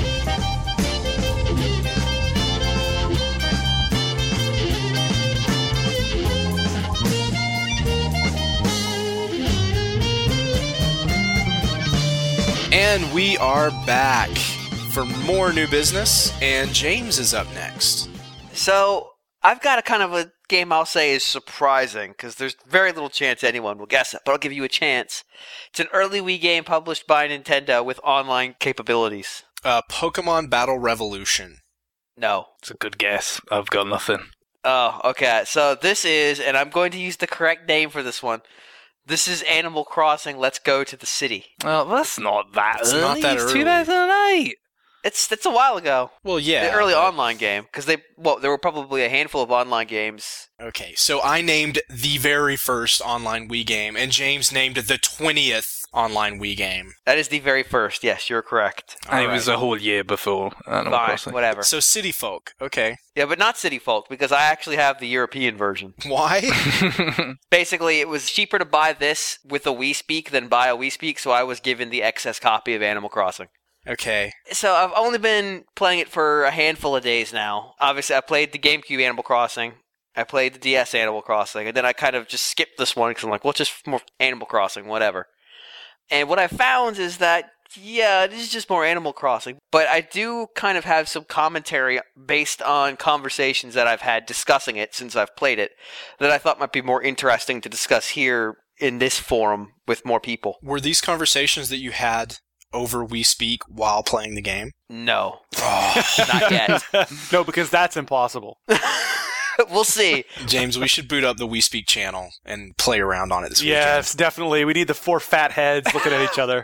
Speaker 1: And we are back for more new business, and James is up next.
Speaker 2: So, I've got a kind of a game I'll say is surprising, because there's very little chance anyone will guess it, but I'll give you a chance. It's an early Wii game published by Nintendo with online capabilities.
Speaker 1: Uh, Pokemon Battle Revolution.
Speaker 2: No.
Speaker 3: It's a good guess. I've got nothing.
Speaker 2: Oh, okay. So this is, and I'm going to use the correct name for this one. This is Animal Crossing Let's Go to the City.
Speaker 3: Well, that's not that
Speaker 1: It's
Speaker 3: early.
Speaker 1: not that
Speaker 3: It's
Speaker 1: early.
Speaker 3: two thousand eight.
Speaker 2: It's that's a while ago.
Speaker 1: Well, yeah.
Speaker 2: The early
Speaker 1: but-
Speaker 2: online game, because they well, there were probably a handful of online games.
Speaker 1: Okay, so I named the very first online Wii game, and James named the twentieth online Wii game.
Speaker 2: That is the very first. Yes, you're correct.
Speaker 3: And it
Speaker 1: All
Speaker 3: was
Speaker 1: right.
Speaker 3: a whole year before Animal
Speaker 2: Fine,
Speaker 3: Crossing.
Speaker 2: whatever.
Speaker 1: So City Folk. Okay.
Speaker 2: Yeah, but not City Folk, because I actually have the European version.
Speaker 1: Why?
Speaker 2: Basically, it was cheaper to buy this with a Wii Speak than buy a Wii Speak, so I was given the excess copy of Animal Crossing.
Speaker 1: Okay.
Speaker 2: So I've only been playing it for a handful of days now. Obviously, I played the GameCube Animal Crossing. I played the D S Animal Crossing, and then I kind of just skipped this one because I'm like, well, it's just more Animal Crossing, whatever. And what I found is that, yeah, it is just more Animal Crossing. But I do kind of have some commentary based on conversations that I've had discussing it since I've played it that I thought might be more interesting to discuss here in this forum with more people.
Speaker 1: Were these conversations that you had over Wii Speak while playing the game?
Speaker 2: No. Not yet.
Speaker 4: No, because that's impossible.
Speaker 2: We'll see.
Speaker 1: James, we should boot up the Wii Speak channel and play around on it this
Speaker 4: Yes, definitely. We need the four fat heads looking at each other.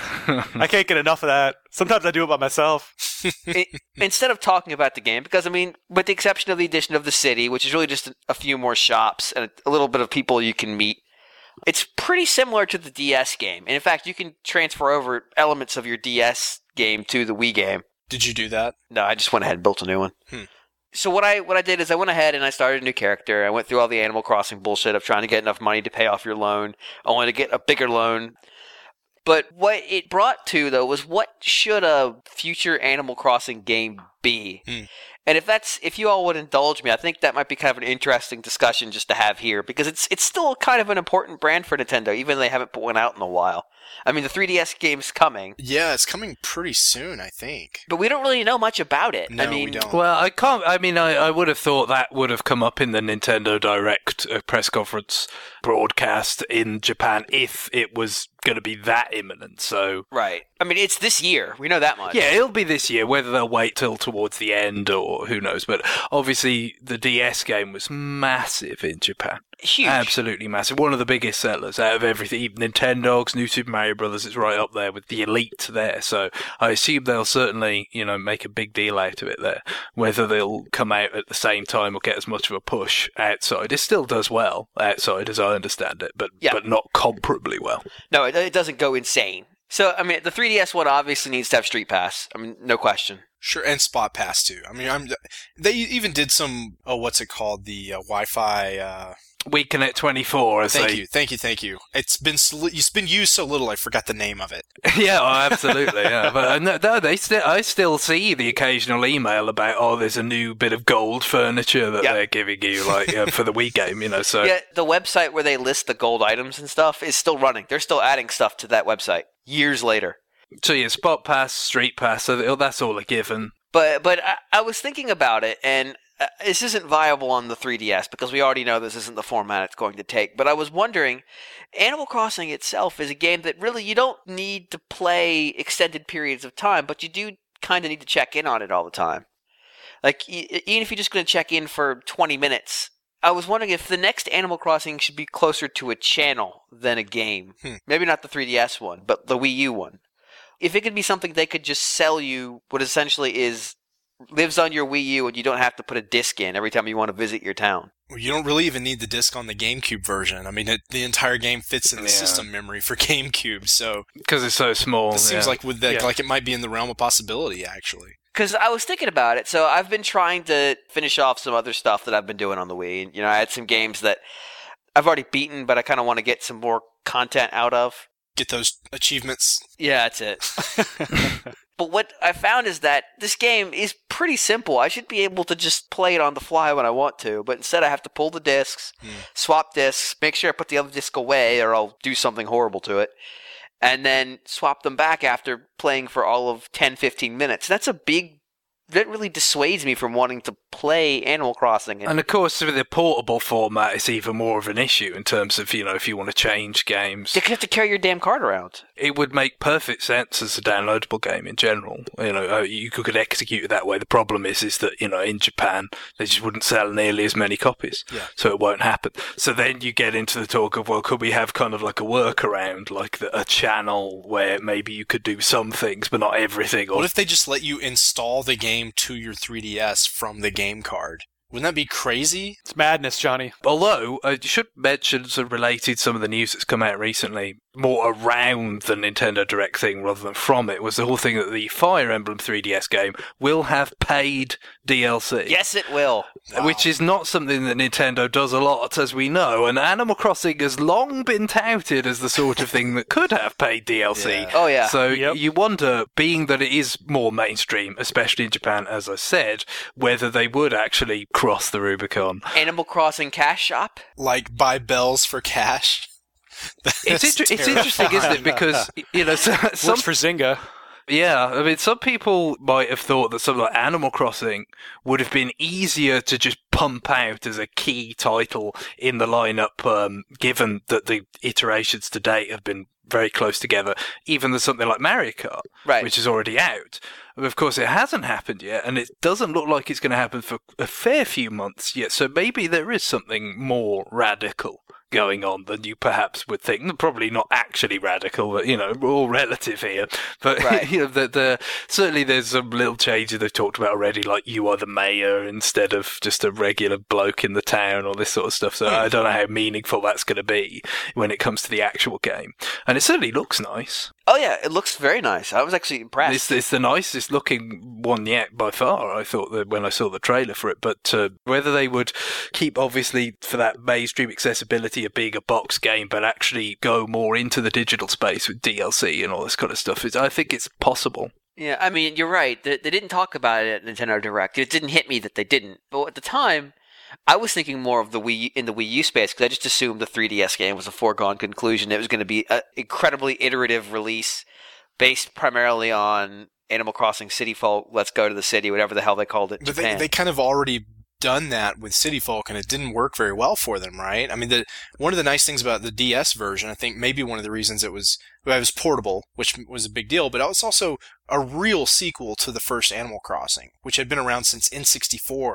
Speaker 4: I can't get enough of that. Sometimes I do it by myself.
Speaker 2: I- instead of talking about the game, because I mean, with the exception of the addition of the city, which is really just a, a few more shops and a, a little bit of people you can meet, it's pretty similar to the D S game. And in fact, you can transfer over elements of your D S game to the Wii game.
Speaker 1: Did you do that?
Speaker 2: No, I just went ahead and built a new one.
Speaker 1: Hmm.
Speaker 2: So what I what I did is I went ahead and I started a new character. I went through all the Animal Crossing bullshit of trying to get enough money to pay off your loan. I wanted to get a bigger loan. But what it brought to, though, was what should a future Animal Crossing game be?
Speaker 1: Hmm.
Speaker 2: And if that's if you all would indulge me, I think that might be kind of an interesting discussion just to have here, because it's it's still kind of an important brand for Nintendo, even though they haven't put one out in a while. I mean, the three D S game's coming,
Speaker 1: Yeah, it's coming pretty soon, I think.
Speaker 2: but we don't really know much about it.
Speaker 1: No,
Speaker 2: I mean,
Speaker 1: we don't.
Speaker 3: Well, I can't. I mean, I, I would have thought that would have come up in the Nintendo Direct uh, press conference broadcast in Japan if it was going to be that imminent. So,
Speaker 2: right. I mean, it's this year. We know that much.
Speaker 3: yeah, it'll be this year. Whether they'll wait till towards the end or who knows. But obviously, the D S game was massive in Japan.
Speaker 2: Huge.
Speaker 3: Absolutely massive. One of the biggest sellers out of everything. Even Nintendogs, New Super Mario Brothers is right up there with the elite there. So I assume they'll certainly, you know, make a big deal out of it there. Whether they'll come out at the same time or get as much of a push outside. It still does well outside, as I understand it, but
Speaker 2: Yeah.
Speaker 3: but not comparably well.
Speaker 2: No, it, it doesn't go insane. So, I mean, the three D S one obviously needs to have Street Pass. I mean, no question.
Speaker 1: Sure, and Spot Pass too. I mean, I'm. They even did some. Oh, what's it called? The uh, Wi-Fi. Uh,
Speaker 3: WeConnect twenty-four, as
Speaker 1: thank
Speaker 3: they...
Speaker 1: you, thank you, thank you. It's been sl- it's been used so little, I forgot the name of it.
Speaker 3: Yeah, oh, absolutely. Yeah, but uh, no, no, they still. I still see the occasional email about, oh, there's a new bit of gold furniture that
Speaker 2: Yep.
Speaker 3: they're giving you, like uh, for the Wii game. You know, so
Speaker 2: Yeah, the website where they list the gold items and stuff is still running. They're still adding stuff to that website years later.
Speaker 3: so yeah, Spot Pass, Street Pass, so that's all a given.
Speaker 2: But but I, I was thinking about it, and uh, this isn't viable on the three D S because we already know this isn't the format it's going to take. But I was wondering, Animal Crossing itself is a game that really you don't need to play extended periods of time, but you do kind of need to check in on it all the time. Like, e- even if you're just going to check in for twenty minutes, I was wondering if the next Animal Crossing should be closer to a channel than a game.
Speaker 1: Hmm.
Speaker 2: Maybe not the three D S one, but the Wii U one. If it could be something they could just sell you what essentially is lives on your Wii U and you don't have to put a disc in every time you want to visit your town.
Speaker 1: Well, you don't really even need the disc on the GameCube version. I mean, it, the entire game fits in the
Speaker 3: Yeah.
Speaker 1: system memory for GameCube, so
Speaker 3: Because it's so small.
Speaker 1: it seems
Speaker 3: yeah.
Speaker 1: like with that,
Speaker 4: Yeah.
Speaker 1: like it might be in the realm of possibility. Actually,
Speaker 2: Because I was thinking about it, so I've been trying to finish off some other stuff that I've been doing on the Wii. You know, I had some games that I've already beaten, but I kind of want to get some more content out of.
Speaker 1: get those achievements.
Speaker 2: Yeah, that's it. But what I found is that this game is pretty simple. I should be able to just play it on the fly when I want to, but instead I have to pull the discs,
Speaker 1: Hmm.
Speaker 2: swap discs, make sure I put the other disc away or I'll do something horrible to it, and then swap them back after playing for all of ten, fifteen minutes. That's a big... That really dissuades me from wanting to play Animal Crossing.
Speaker 3: And of course, with the portable format, it's even more of an issue in terms of, you know, if you want to change games.
Speaker 2: You have to carry your damn card around.
Speaker 3: It would make perfect sense as a downloadable game in general. You know, uh, you could, could execute it that way. The problem is, is that, you know, in Japan, they just wouldn't sell nearly as many copies.
Speaker 1: Yeah.
Speaker 3: So it won't happen. So then you get into the talk of, well, could we have kind of like a workaround, like the, a channel where maybe you could do some things, but not everything? Or
Speaker 1: What if they just let you install the game to your three D S from the game card? Wouldn't that be crazy?
Speaker 4: It's madness, Johnny.
Speaker 3: Although, I should mention sort of related some of the news that's come out recently, more around the Nintendo Direct thing rather than from it, was the whole thing that the Fire Emblem three D S game will have paid D L C.
Speaker 2: Yes, it will.
Speaker 1: Wow.
Speaker 3: Which is not something that Nintendo does a lot, as we know, and Animal Crossing has long been touted as the sort of thing that could have paid D L C.
Speaker 1: Yeah.
Speaker 2: Oh, yeah.
Speaker 3: So
Speaker 4: Yep.
Speaker 3: you wonder, being that it is more mainstream, especially in Japan, as I said, whether they would actually cross the Rubicon.
Speaker 2: Animal Crossing Cash Shop?
Speaker 1: Like buy bells for cash?
Speaker 3: It's,
Speaker 1: That's
Speaker 3: inter- it's
Speaker 1: terrifying.
Speaker 3: interesting, isn't it? Because, you know, so, some
Speaker 4: Works for Zynga.
Speaker 3: Yeah, I mean, some people might have thought that something like Animal Crossing would have been easier to just pump out as a key title in the lineup, um, given that the iterations to date have been very close together, even than something like Mario Kart,
Speaker 2: Right.
Speaker 3: which is already out. But of course, it hasn't happened yet, and it doesn't look like it's going to happen for a fair few months yet. So maybe there is something more radical going on than you perhaps would think. Probably not actually radical, but, you know, we're all relative here. But,
Speaker 2: Right.
Speaker 3: you know, the, the, certainly there's some little changes they've talked about already, like you are the mayor instead of just a regular bloke in the town, or this sort of stuff. So I don't know how meaningful that's going to be when it comes to the actual game. And it certainly looks nice.
Speaker 2: Oh, yeah, it looks very nice. I was actually impressed.
Speaker 3: It's, it's the nicest looking one yet by far, I thought, that when I saw the trailer for it. But uh, whether they would keep, obviously, for that mainstream accessibility, a bigger box game, but actually go more into the digital space with D L C and all this kind of stuff, is, I think it's possible.
Speaker 2: Yeah, I mean, you're right. They, they didn't talk about it at Nintendo Direct. It didn't hit me that they didn't. But at the time, I was thinking more of the Wii in the Wii U space because I just assumed the three D S game was a foregone conclusion. It was going to be an incredibly iterative release based primarily on Animal Crossing City Folk, Let's Go to the City, whatever the hell they called it in
Speaker 1: But they,
Speaker 2: Japan.
Speaker 1: they kind of already done that with City Folk, and it didn't work very well for them, right? I mean, the one of the nice things about the D S version, I think maybe one of the reasons it was well, it was portable, which was a big deal, but it was also a real sequel to the first Animal Crossing, which had been around since N sixty-four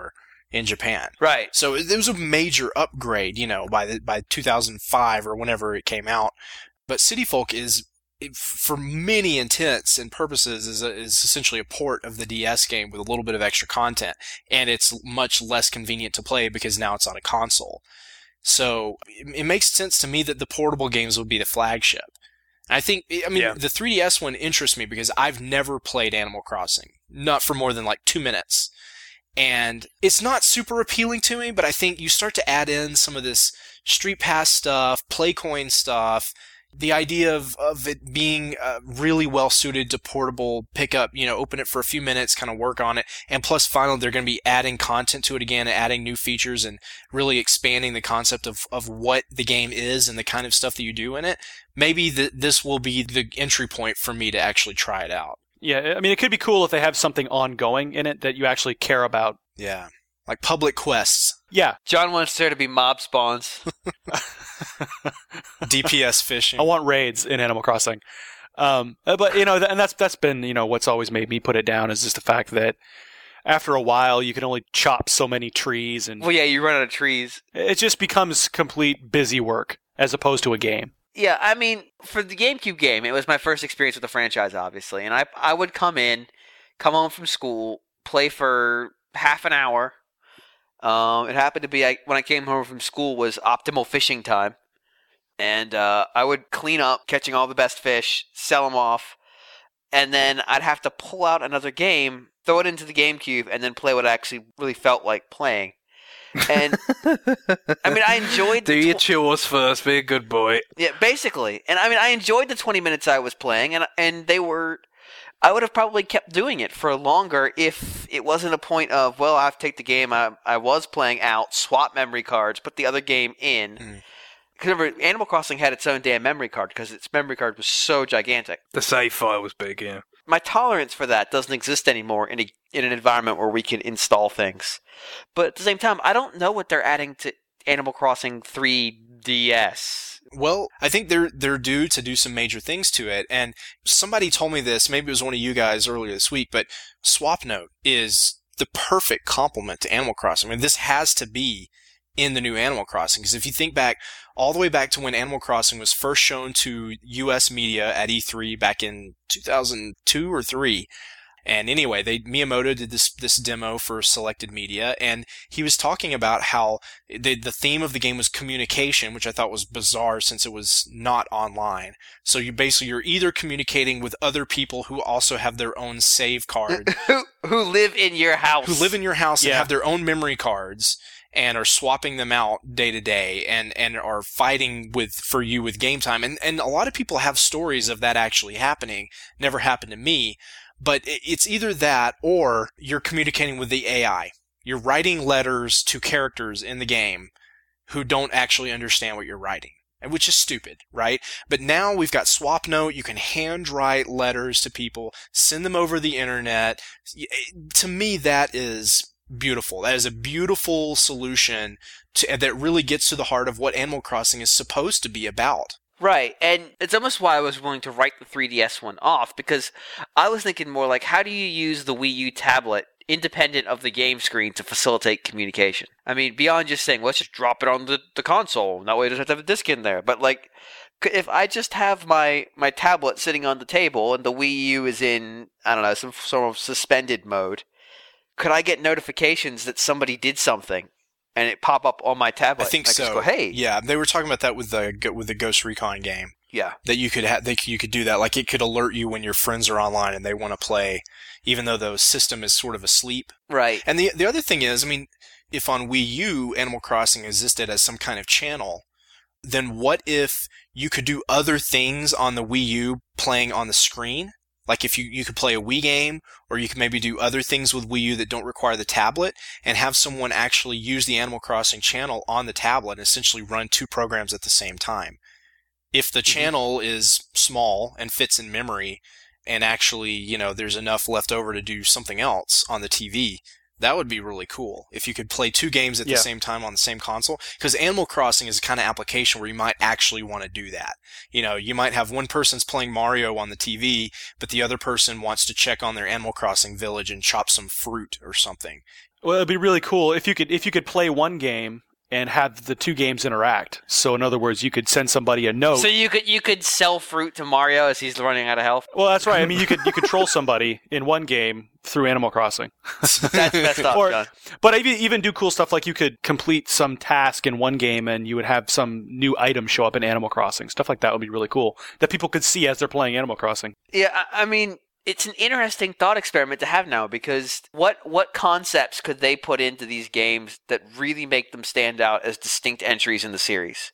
Speaker 1: in Japan.
Speaker 2: Right.
Speaker 1: So it was a major upgrade, you know, by the, by two thousand five or whenever it came out. But City Folk is, for many intents and purposes, is, a, is essentially a port of the D S game with a little bit of extra content, and it's much less convenient to play because now it's on a console. So it, it makes sense to me that the portable games would be the flagship. I think, I mean,
Speaker 4: Yeah.
Speaker 1: the three D S one interests me because I've never played Animal Crossing, not for more than like two minutes. And it's not super appealing to me, but I think you start to add in some of this Street Pass stuff, Playcoin stuff, the idea of, of it being uh, really well suited to portable pickup, you know, open it for a few minutes, kind of work on it. And plus, finally, they're going to be adding content to it again, adding new features and really expanding the concept of, of what the game is and the kind of stuff that you do in it. Maybe the, this will be the entry point for me to actually try it out.
Speaker 4: Yeah, I mean, it could be cool if they have something ongoing in it that you actually care about.
Speaker 1: Yeah. Like public quests,
Speaker 4: Yeah,
Speaker 2: John wants there to be mob spawns.
Speaker 1: D P S fishing.
Speaker 4: I want raids in Animal Crossing. Um, but, you know, th- and that's that's been, you know, what's always made me put it down is just the fact that after a while you can only chop so many trees, and
Speaker 2: Well, yeah, you run out of trees.
Speaker 4: it just becomes complete busy work as opposed to a game.
Speaker 2: Yeah, I mean, for the GameCube game, it was my first experience with the franchise, obviously. And I I would come in, come home from school, play for half an hour. Um, it happened to be, I, when I came home from school, was optimal fishing time. And uh, I would clean up, catching all the best fish, sell them off. And then I'd have to pull out another game, throw it into the GameCube, and then play what I actually really felt like playing. And I mean, I enjoyed
Speaker 3: Do
Speaker 2: the
Speaker 3: your
Speaker 2: tw-
Speaker 3: chores first, be a good boy.
Speaker 2: Yeah, basically. And I mean, I enjoyed the twenty minutes I was playing, and and they were. I would have probably kept doing it for longer if it wasn't a point of, well, I have to take the game I, I was playing out, swap memory cards, put the other game in.
Speaker 1: Mm.
Speaker 2: Because remember, Animal Crossing had its own damn memory card because its memory card was so gigantic.
Speaker 3: The save file was big, yeah.
Speaker 2: My tolerance for that doesn't exist anymore in a, in an environment where we can install things. But at the same time, I don't know what they're adding to Animal Crossing three D S.
Speaker 1: Well, I think they're they're due to do some major things to it, and somebody told me this, maybe it was one of you guys earlier this week, but SwapNote is the perfect complement to Animal Crossing. I mean, this has to be in the new Animal Crossing, because if you think back, all the way back to when Animal Crossing was first shown to U S media at E three back in two thousand two or three, and anyway, they Miyamoto did this this demo for selected media, and he was talking about how the the theme of the game was communication, which I thought was bizarre since it was not online. So you basically you're either communicating with other people who also have their own save card,
Speaker 2: who who live in your house.
Speaker 1: who live in your house and
Speaker 4: Yeah.
Speaker 1: have their own memory cards and are swapping them out day to day and, and are fighting with for you with game time. And and a lot of people have stories of that actually happening. Never happened to me. But it's either that or you're communicating with the A I. You're writing letters to characters in the game who don't actually understand what you're writing, which is stupid, right? But now we've got SwapNote. You can handwrite letters to people, send them over the internet. To me, that is beautiful. That is a beautiful solution to, that really gets to the heart of what Animal Crossing is supposed to be about.
Speaker 2: Right, and it's almost why I was willing to write the three D S one off, because I was thinking more like, how do you use the Wii U tablet independent of the game screen to facilitate communication? I mean, beyond just saying, let's just drop it on the, the console, that way it doesn't have to have a disc in there. But like, if I just have my, my tablet sitting on the table and the Wii U is in, I don't know, some sort of suspended mode, could I get notifications that somebody did something? And it pop up on my tablet.
Speaker 1: I think
Speaker 2: I
Speaker 1: so.
Speaker 2: Just go, hey,
Speaker 1: yeah, they were talking about that with the with the Ghost Recon game.
Speaker 2: yeah,
Speaker 1: That you could ha- they you could do that. Like it could alert you when your friends are online and they want to play, even though the system is sort of asleep.
Speaker 2: right.
Speaker 1: And the the other thing is, I mean, if on Wii U Animal Crossing existed as some kind of channel, then what if you could do other things on the Wii U playing on the screen? Like if you, you could play a Wii game, or you could maybe do other things with Wii U that don't require the tablet, and have someone actually use the Animal Crossing channel on the tablet and essentially run two programs at the same time. If the channel is small and fits in memory, and actually, you know, there's enough left over to do something else on the T V, that would be really cool. If you could play two games at
Speaker 4: Yeah.
Speaker 1: the same time on the same console. Because Animal Crossing is a kind of application where you might actually want to do that. You know, you might have one person's playing Mario on the T V, but the other person wants to check on their Animal Crossing village and chop some fruit or something.
Speaker 4: Well, it'd be really cool if you could if you could play one game and have the two games interact. So in other words, you could send somebody a note.
Speaker 2: So you could you could sell fruit to Mario as he's running out of health.
Speaker 4: Well, that's right. I mean, you could you could troll somebody in one game through Animal Crossing.
Speaker 2: That's messed up,
Speaker 4: Or-
Speaker 2: John.
Speaker 4: But even even do cool stuff like you could complete some task in one game and you would have some new item show up in Animal Crossing. Stuff like that would be really cool that people could see as they're playing Animal Crossing.
Speaker 2: Yeah, I, I mean, it's an interesting thought experiment to have now because what what concepts could they put into these games that really make them stand out as distinct entries in the series?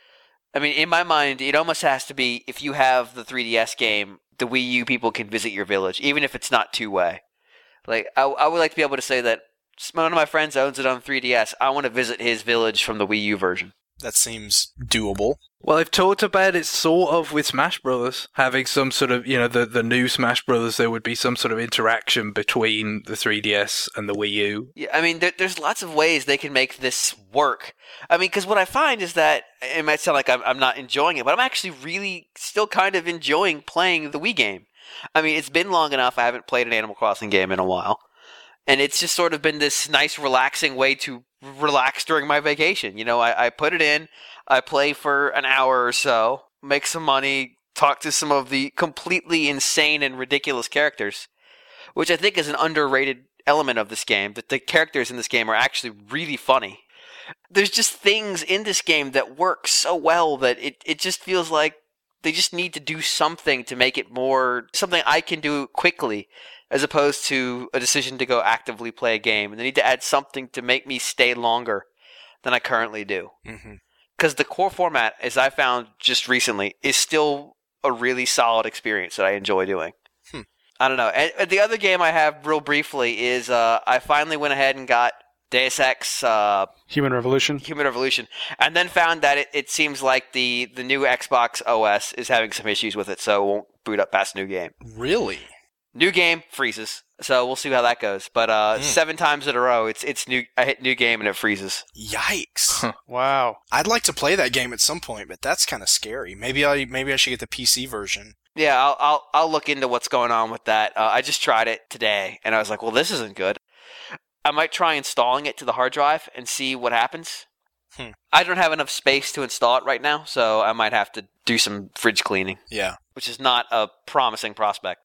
Speaker 2: I mean, in my mind, it almost has to be if you have the three D S game, the Wii U people can visit your village, even if it's not two-way. Like, I, I would like to be able to say that one of my friends owns it on three D S. I want to visit his village from the Wii U version.
Speaker 1: That seems doable.
Speaker 3: Well, they've talked about it sort of with Smash Brothers, having some sort of, you know, the, the new Smash Brothers, there would be some sort of interaction between the three D S and the Wii U.
Speaker 2: Yeah, I mean, there, there's lots of ways they can make this work. I mean, because what I find is that it might sound like I'm, I'm not enjoying it, but I'm actually really still kind of enjoying playing the Wii game. I mean, it's been long enough. I haven't played an Animal Crossing game in a while. And it's just sort of been this nice, relaxing way to relax during my vacation. You know, I, I put it in, I play for an hour or so, make some money, talk to some of the completely insane and ridiculous characters, which I think is an underrated element of this game, that the characters in this game are actually really funny. There's just things in this game that work so well that it, it just feels like they just need to do something to make it more something I can do quickly, as opposed to a decision to go actively play a game. And they need to add something to make me stay longer than I currently do. Because mm-hmm. the core format, as I found just recently, is still a really solid experience that I enjoy doing.
Speaker 1: Hmm.
Speaker 2: I don't know. And the other game I have real briefly is uh, I finally went ahead and got Deus Ex uh,
Speaker 4: Human Revolution.
Speaker 2: Human Revolution, and then found that it, it seems like the, the new Xbox O S is having some issues with it, so it won't boot up past new game.
Speaker 1: Really?
Speaker 2: New game freezes, so we'll see how that goes. But uh, mm. seven times in a row, it's it's new. I hit new game and it freezes.
Speaker 1: Yikes!
Speaker 4: Wow.
Speaker 1: I'd like to play that game at some point, but that's kind of scary. Maybe I maybe I should get the P C version.
Speaker 2: Yeah, I'll I'll, I'll look into what's going on with that. Uh, I just tried it today, and I was like, well, this isn't good. I might try installing it to the hard drive and see what happens.
Speaker 1: Hmm.
Speaker 2: I don't have enough space to install it right now, so I might have to do some fridge cleaning.
Speaker 1: Yeah.
Speaker 2: Which is not a promising prospect.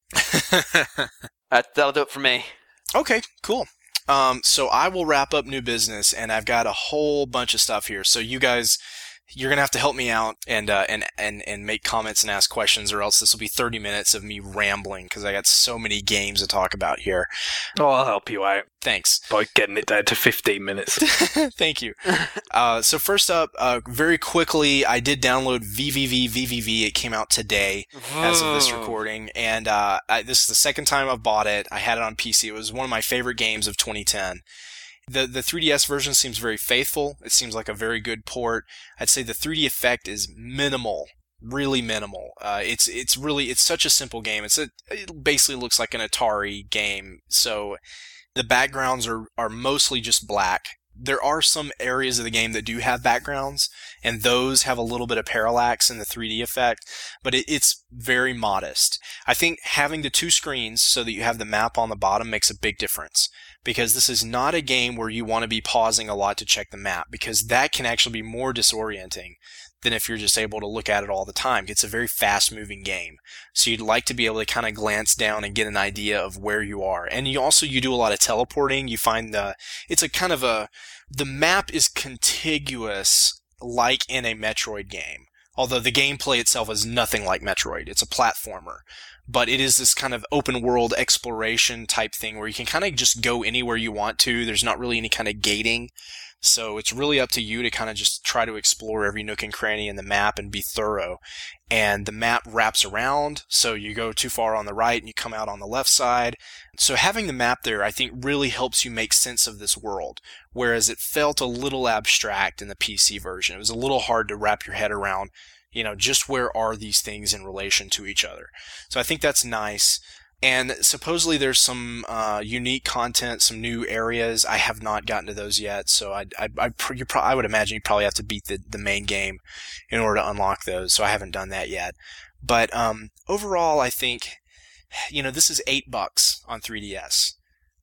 Speaker 2: that, that'll do it for me.
Speaker 1: Okay, cool. Um, so I will wrap up new business, and I've got a whole bunch of stuff here. So you guys, you're gonna have to help me out and uh, and and and make comments and ask questions, or else this will be thirty minutes of me rambling because I got so many games to talk about here.
Speaker 3: Oh, I'll help you out.
Speaker 1: Thanks.
Speaker 3: By getting it down to fifteen minutes.
Speaker 1: Thank you. Uh, so first up, uh, very quickly, I did download V V V V V V. It came out today as of this recording, and uh, I, this is the second time I've bought it. I had it on P C. It was one of my favorite games of twenty ten. The the three D S version seems very faithful. It seems like a very good port. I'd say the three D effect is minimal. Really minimal. Uh, it's it's really it's such a simple game. It's a, it basically looks like an Atari game. So the backgrounds are are mostly just black. There are some areas of the game that do have backgrounds, and those have a little bit of parallax in the three D effect, but it, it's very modest. I think having the two screens so that you have the map on the bottom makes a big difference, because this is not a game where you want to be pausing a lot to check the map, because that can actually be more disorienting than if you're just able to look at it all the time. It's a very fast-moving game, so you'd like to be able to kind of glance down and get an idea of where you are. And you also you do a lot of teleporting. You find the it's a kind of a the map is contiguous, like in a Metroid game. Although the gameplay itself is nothing like Metroid. It's a platformer. But it is this kind of open world exploration type thing where you can kind of just go anywhere you want to. There's not really any kind of gating. So it's really up to you to kind of just try to explore every nook and cranny in the map and be thorough. And the map wraps around, so you go too far on the right and you come out on the left side. So having the map there, I think, really helps you make sense of this world, whereas it felt a little abstract in the P C version. It was a little hard to wrap your head around, you know, just where are these things in relation to each other. So I think that's nice. And supposedly there's some uh, unique content, some new areas. I have not gotten to those yet, so I I I, you pro- I would imagine you probably have to beat the, the main game in order to unlock those. So I haven't done that yet. But um, overall, I think, you know, this is eight bucks on three D S.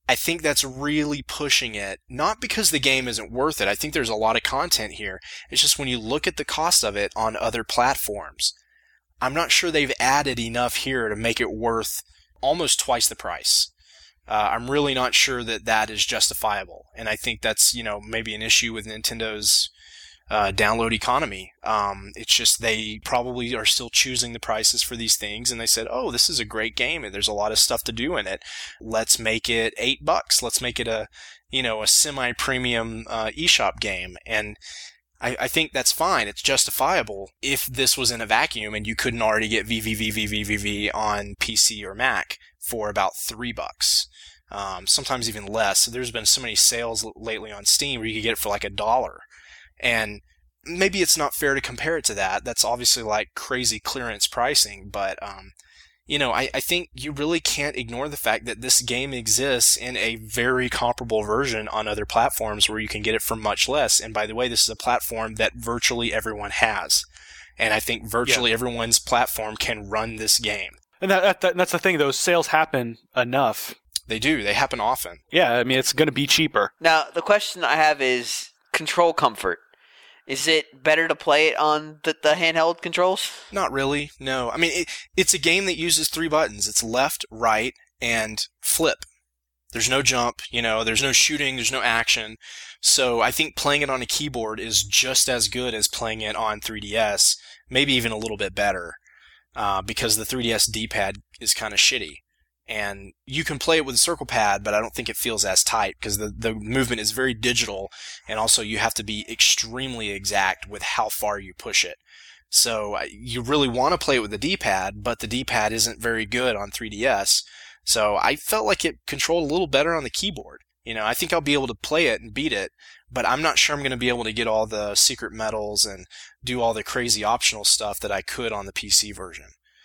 Speaker 1: I think that's really pushing it. Not because the game isn't worth it. I think there's a lot of content here. It's just when you look at the cost of it on other platforms, I'm not sure they've added enough here to make it worth almost twice the price. Uh, I'm really not sure that that is justifiable. And I think that's, you know, maybe an issue with Nintendo's uh, download economy. Um, it's just they probably are still choosing the prices for these things. And they said, oh, this is a great game and there's a lot of stuff to do in it. Let's make it eight bucks. Let's make it a, you know, a semi-premium uh, eShop game. And I, I think that's fine. It's justifiable if this was in a vacuum and you couldn't already get V V V V V V V on P C or Mac for about three bucks. Um, sometimes even less. So there's been so many sales l- lately on Steam where you could get it for like a dollar. And maybe it's not fair to compare it to that. That's obviously like crazy clearance pricing. But, um, you know, I, I think you really can't ignore the fact that this game exists in a very comparable version on other platforms where you can get it for much less. And by the way, this is a platform that virtually everyone has. And I think virtually yeah. everyone's platform can run this game.
Speaker 4: And that, that that's the thing, those sales happen enough.
Speaker 1: They do. They happen often.
Speaker 4: Yeah, I mean, it's going to be cheaper.
Speaker 2: Now, the question I have is control comfort. Is it better to play it on the, the handheld controls?
Speaker 1: Not really, no. I mean, it, it's a game that uses three buttons. It's left, right, and flip. There's no jump, you know, there's no shooting, there's no action. So I think playing it on a keyboard is just as good as playing it on three D S, maybe even a little bit better, uh, because the three D S D-pad is kind of shitty. And you can play it with a circle pad, but I don't think it feels as tight because the, the movement is very digital, and also you have to be extremely exact with how far you push it. So you really want to play it with the D-pad, but the D-pad isn't very good on three D S. So I felt like it controlled a little better on the keyboard. You know, I think I'll be able to play it and beat it, but I'm not sure I'm going to be able to get all the secret medals and do all the crazy optional stuff that I could on the P C version.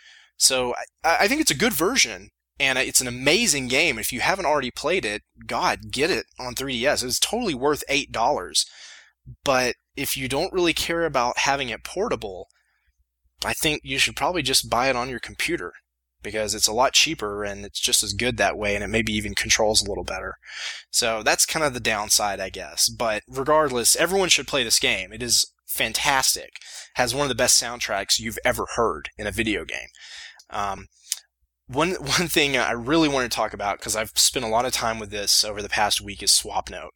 Speaker 1: So I, I think it's a good version. And it's an amazing game. If you haven't already played it, God, get it on three D S. It's totally worth eight dollars. But if you don't really care about having it portable, I think you should probably just buy it on your computer because it's a lot cheaper and it's just as good that way, and it maybe even controls a little better. So that's kind of the downside, I guess. But regardless, everyone should play this game. It is fantastic. Has one of the best soundtracks you've ever heard in a video game. Um, One one thing I really want to talk about, because I've spent a lot of time with this over the past week, is Swapnote.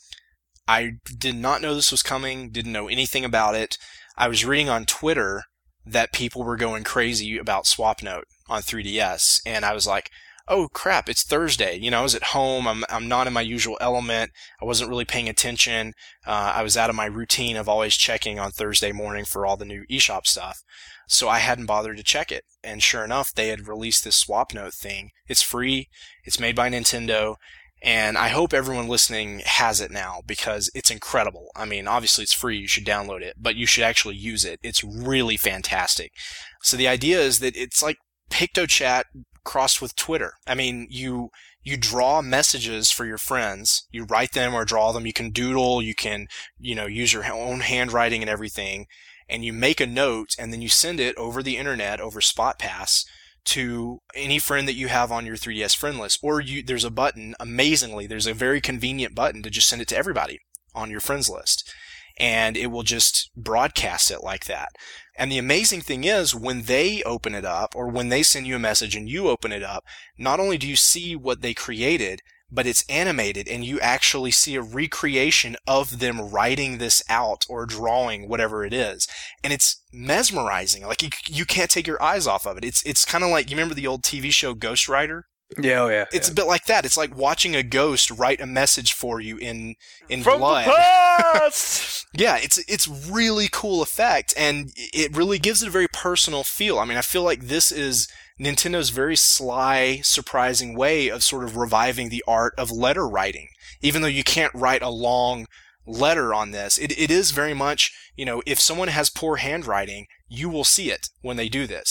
Speaker 1: I did not know this was coming, didn't know anything about it. I was reading on Twitter that people were going crazy about Swapnote on three D S, and I was like, oh crap, it's Thursday. You know, I was at home, I'm I'm not in my usual element, I wasn't really paying attention, uh, I was out of my routine of always checking on Thursday morning for all the new eShop stuff. So I hadn't bothered to check it. And sure enough, they had released this Swapnote thing. It's free. It's made by Nintendo. And I hope everyone listening has it now because it's incredible. I mean, obviously it's free. You should download it, but you should actually use it. It's really fantastic. So the idea is that it's like PictoChat crossed with Twitter. I mean, you you draw messages for your friends. You write them or draw them. You can doodle. You can, you know, use your own handwriting and everything. And you make a note, and then you send it over the internet, over SpotPass, to any friend that you have on your three D S friend list. Or you, there's a button, amazingly, there's a very convenient button to just send it to everybody on your friends list. And it will just broadcast it like that. And the amazing thing is, when they open it up, or when they send you a message and you open it up, not only do you see what they created, but it's animated and you actually see a recreation of them writing this out or drawing whatever it is. And it's mesmerizing. Like you, you can't take your eyes off of it. It's, it's kind of like, you remember the old T V show Ghost Rider?
Speaker 3: Yeah, oh yeah.
Speaker 1: It's
Speaker 3: yeah.
Speaker 1: a bit like that. It's like watching a ghost write a message for you in, in
Speaker 4: From
Speaker 1: blood.
Speaker 4: the past!
Speaker 1: Yeah, it's, it's really cool effect and it really gives it a very personal feel. I mean, I feel like this is Nintendo's very sly, surprising way of sort of reviving the art of letter writing. Even though you can't write a long letter on this, it, it is very much, you know, if someone has poor handwriting, you will see it when they do this.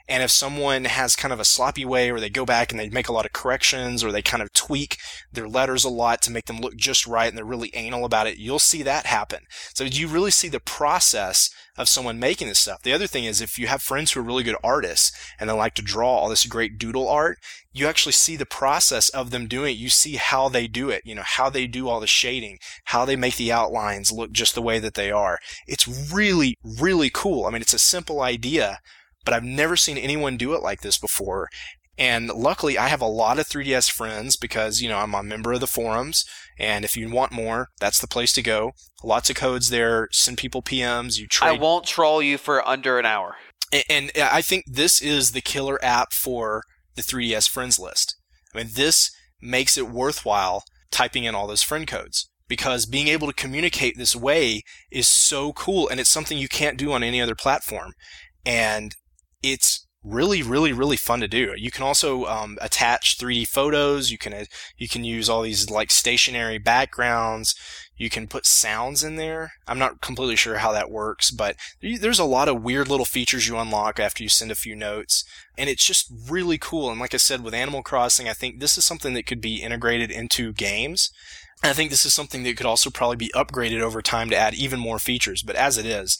Speaker 1: And if someone has kind of a sloppy way, or they go back and they make a lot of corrections, or they kind of tweak their letters a lot to make them look just right, and they're really anal about it, you'll see that happen. So you really see the process of someone making this stuff. The other thing is, if you have friends who are really good artists and they like to draw all this great doodle art, you actually see the process of them doing it. You see how they do it, you know, how they do all the shading, how they make the outlines look just the way that they are. It's really, really cool. I mean, it's a simple idea, but I've never seen anyone do it like this before. And luckily, I have a lot of three D S friends because, you know, I'm a member of the forums. And if you want more, that's the place to go. Lots of codes there. Send people P Ms. You trade.
Speaker 2: I won't troll you for under an hour.
Speaker 1: And, and I think this is the killer app for the three D S friends list. I mean, this makes it worthwhile typing in all those friend codes, because being able to communicate this way is so cool, and it's something you can't do on any other platform. And it's really, really, really fun to do. You can also um, attach three D photos. You can uh, you can use all these like stationary backgrounds. You can put sounds in there. I'm not completely sure how that works, but there's a lot of weird little features you unlock after you send a few notes, and it's just really cool. And like I said, with Animal Crossing, I think this is something that could be integrated into games. And I think this is something that could also probably be upgraded over time to add even more features. But as it is,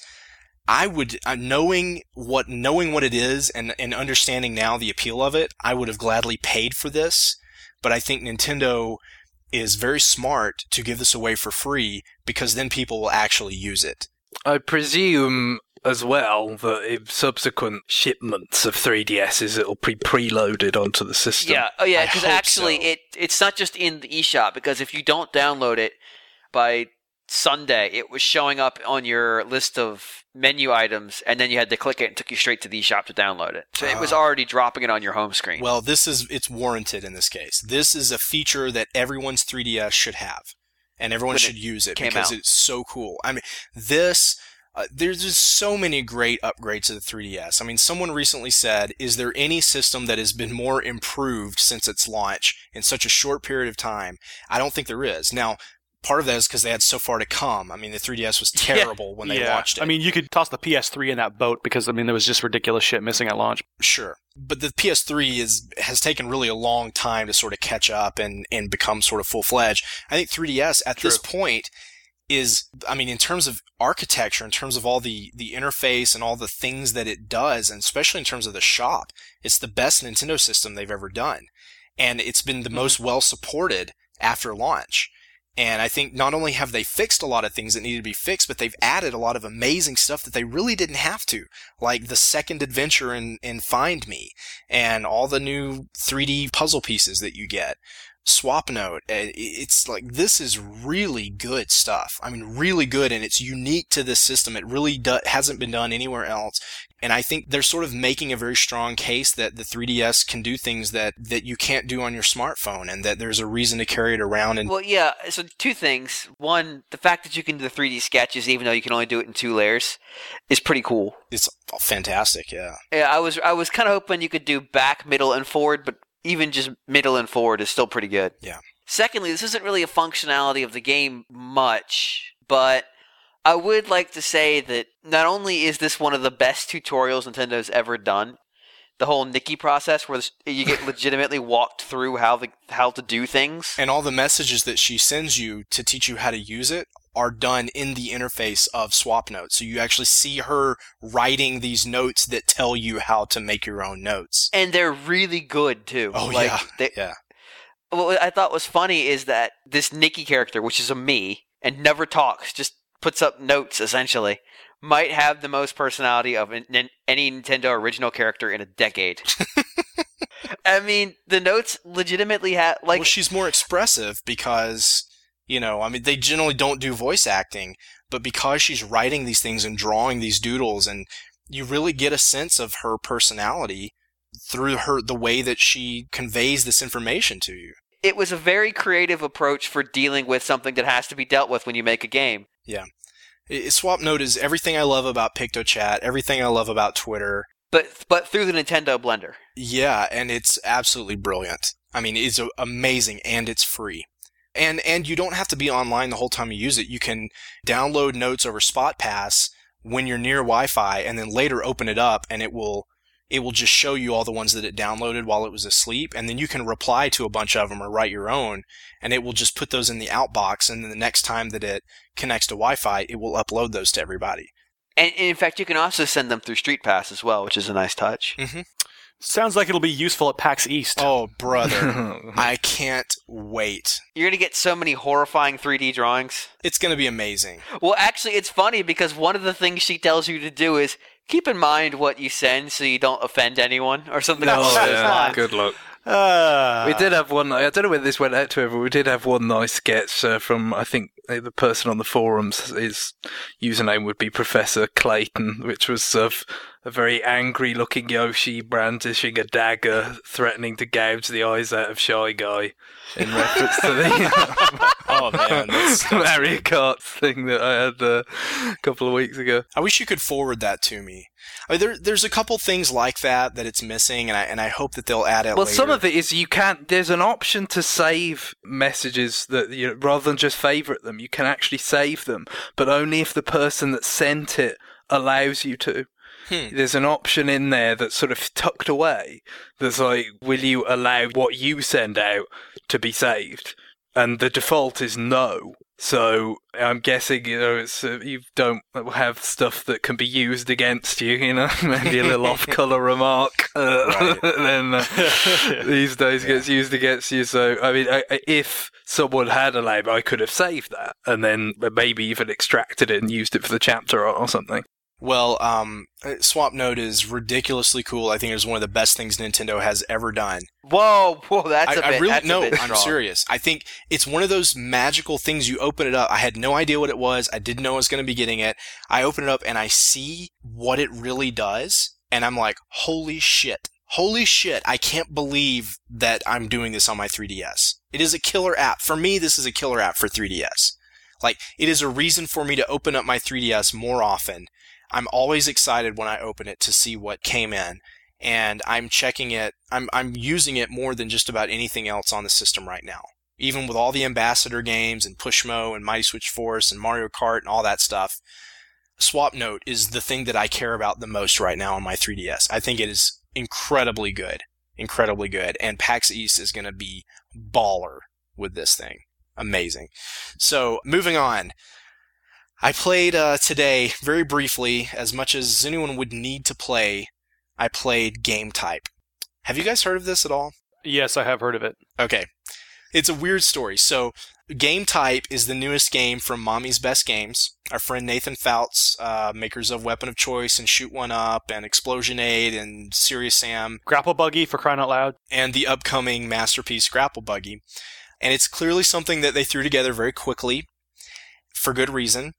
Speaker 1: I would, uh, knowing what knowing what it is and, and understanding now the appeal of it, I would have gladly paid for this. But I think Nintendo is very smart to give this away for free, because then people will actually use it.
Speaker 3: I presume as well that in subsequent shipments of three D S's, it'll be preloaded onto the system.
Speaker 2: Yeah, oh yeah,
Speaker 1: I
Speaker 2: because
Speaker 1: hope
Speaker 2: actually
Speaker 1: so.
Speaker 2: it it's not just in the eShop, because if you don't download it by Sunday, it was showing up on your list of menu items, and then you had to click it and it took you straight to the eShop to download it. So it was
Speaker 1: Uh,
Speaker 2: already dropping it on your home screen.
Speaker 1: Well, this is it's warranted in this case. This is a feature that everyone's three D S should have, and everyone
Speaker 2: When
Speaker 1: should
Speaker 2: it
Speaker 1: use it
Speaker 2: came
Speaker 1: because
Speaker 2: out.
Speaker 1: it's so cool. I mean, this uh, there's just so many great upgrades to the three D S. I mean, someone recently said, "Is there any system that has been more improved since its launch in such a short period of time?" I don't think there is. Now, part of that is because they had so far to come. I mean, the three D S was terrible when they
Speaker 4: yeah.
Speaker 1: launched it.
Speaker 4: I mean, you could toss the P S three in that boat because, I mean, there was just ridiculous shit missing at launch.
Speaker 1: Sure. But the P S three is has taken really a long time to sort of catch up and, and become sort of full-fledged. I think three D S at
Speaker 4: True.
Speaker 1: this point is, I mean, in terms of architecture, in terms of all the, the interface and all the things that it does, and especially in terms of the shop, it's the best Nintendo system they've ever done. And it's been the
Speaker 4: Mm-hmm.
Speaker 1: most well-supported after launch. And I think not only have they fixed a lot of things that needed to be fixed, but they've added a lot of amazing stuff that they really didn't have to, like the second adventure in, in Find Me, and all the new three D puzzle pieces that you get. Swap Note. It's like, this is really good stuff. I mean, really good, and it's unique to this system. It really do- hasn't been done anywhere else. And I think they're sort of making a very strong case that the three D S can do things that, that you can't do on your smartphone, and that there's a reason to carry it around. And
Speaker 2: Well, yeah, so two things. One, the fact that you can do the three D sketches even though you can only do it in two layers is pretty cool.
Speaker 1: it's fantastic, yeah.
Speaker 2: Yeah, I was I was kind of hoping you could do back, middle, and forward, but even just middle and forward is still pretty good.
Speaker 1: Yeah.
Speaker 2: Secondly, this isn't really a functionality of the game much, but I would like to say that not only is this one of the best tutorials Nintendo's ever done, the whole Nikki process where this, you get legitimately walked through how the how to do things.
Speaker 1: And all the messages that she sends you to teach you how to use it are done in the interface of Swap Notes. So you actually see her writing these notes that tell you how to make your own notes.
Speaker 2: And they're really good too.
Speaker 1: Oh,
Speaker 2: like,
Speaker 1: yeah.
Speaker 2: They,
Speaker 1: Yeah.
Speaker 2: What I thought was funny is that this Nikki character, which is a me, and never talks, just puts up notes essentially, might have the most personality of an, an, any Nintendo original character in a decade. I mean, the notes legitimately have like.
Speaker 1: Well, she's more expressive because, you know, I mean, they generally don't do voice acting, but because she's writing these things and drawing these doodles, and you really get a sense of her personality through her the way that she conveys this information to you.
Speaker 2: It was a very creative approach for dealing with something that has to be dealt with when you make a game.
Speaker 1: Yeah. It, Swap Note is everything I love about PictoChat, everything I love about Twitter.
Speaker 2: But but through the Nintendo Blender.
Speaker 1: Yeah, and it's absolutely brilliant. I mean, it's amazing, and it's free. And and you don't have to be online the whole time you use it. You can download notes over SpotPass when you're near Wi-Fi, and then later open it up, and it will it will just show you all the ones that it downloaded while it was asleep, and then you can reply to a bunch of them or write your own, and it will just put those in the outbox, and then the next time that it connects to Wi-Fi, it will upload those to everybody.
Speaker 2: And, and in fact, you can also send them through Street Pass as well, which is a nice touch.
Speaker 1: Mm-hmm.
Speaker 4: Sounds like it'll be useful at PAX East.
Speaker 1: Oh, brother. I can't wait.
Speaker 2: You're going to get so many horrifying three D drawings.
Speaker 1: It's going to be amazing.
Speaker 2: Well, actually, it's funny because one of the things she tells you to do is keep in mind what you send so you don't offend anyone or something
Speaker 3: No,
Speaker 2: else.
Speaker 3: yeah, good luck.
Speaker 4: Uh,
Speaker 3: We did have one. I don't know whether this went out to everyone. We did have one nice sketch uh, from. I think the person on the forums, his username would be Professor Clayton, which was of a very angry-looking Yoshi brandishing a dagger, threatening to gouge the eyes out of Shy Guy, in reference to the
Speaker 1: Oh, man. That's,
Speaker 3: Mario Kart thing that I had uh, a couple of weeks ago.
Speaker 1: I wish you could forward that to me. I mean, there, there's a couple things like that that it's missing, and I and I hope that they'll add it
Speaker 3: Well,
Speaker 1: later.
Speaker 3: some of it is you can't. There's an option to save messages that you know, rather than just favorite them, you can actually save them, but only if the person that sent it allows you to.
Speaker 1: Hmm.
Speaker 3: There's an option in there that's sort of tucked away. That's like, will you allow what you send out to be saved? And the default is no. So I'm guessing, you know, it's uh, you don't have stuff that can be used against you, you know, maybe a little off-color remark, uh,
Speaker 1: Right.
Speaker 3: then uh, these days gets used against you. So, I mean, I, I- if someone had a label, I could have saved that and then maybe even extracted it and used it for the chapter or, or something.
Speaker 1: Well, um, Swap Note is ridiculously cool. I think it's one of the best things Nintendo has ever done.
Speaker 2: Whoa, whoa, that's a
Speaker 1: I,
Speaker 2: bit.
Speaker 1: I really
Speaker 2: that's a
Speaker 1: no,
Speaker 2: bit
Speaker 1: I'm
Speaker 2: strong.
Speaker 1: serious. I think it's one of those magical things. You open it up. I had no idea what it was. I didn't know I was going to be getting it. I open it up and I see what it really does, and I'm like, holy shit. Holy shit, I can't believe that I'm doing this on my three D S. It is a killer app. For me, this is a killer app for three D S. Like, it is a reason for me to open up my three D S more often. I'm always excited when I open it to see what came in, and I'm checking it. I'm I'm using it more than just about anything else on the system right now. Even with all the Ambassador games and Pushmo and Mighty Switch Force and Mario Kart and all that stuff, Swap Note is the thing that I care about the most right now on my three D S. I think it is incredibly good, incredibly good, and PAX East is going to be baller with this thing. Amazing. So, moving on. I played uh, today, very briefly, as much as anyone would need to play, I played Game Type. Have you guys heard of this at all?
Speaker 4: yes, I have heard of it.
Speaker 1: Okay. It's a weird story. So, Game Type is the newest game from Mommy's Best Games. Our friend Nathan Fouts, uh, makers of Weapon of Choice and Shoot One Up and Explosionade and Serious Sam,
Speaker 4: Grapple Buggy, for crying out loud.
Speaker 1: and the upcoming masterpiece Grapple Buggy. And it's clearly something that they threw together very quickly, for good reason.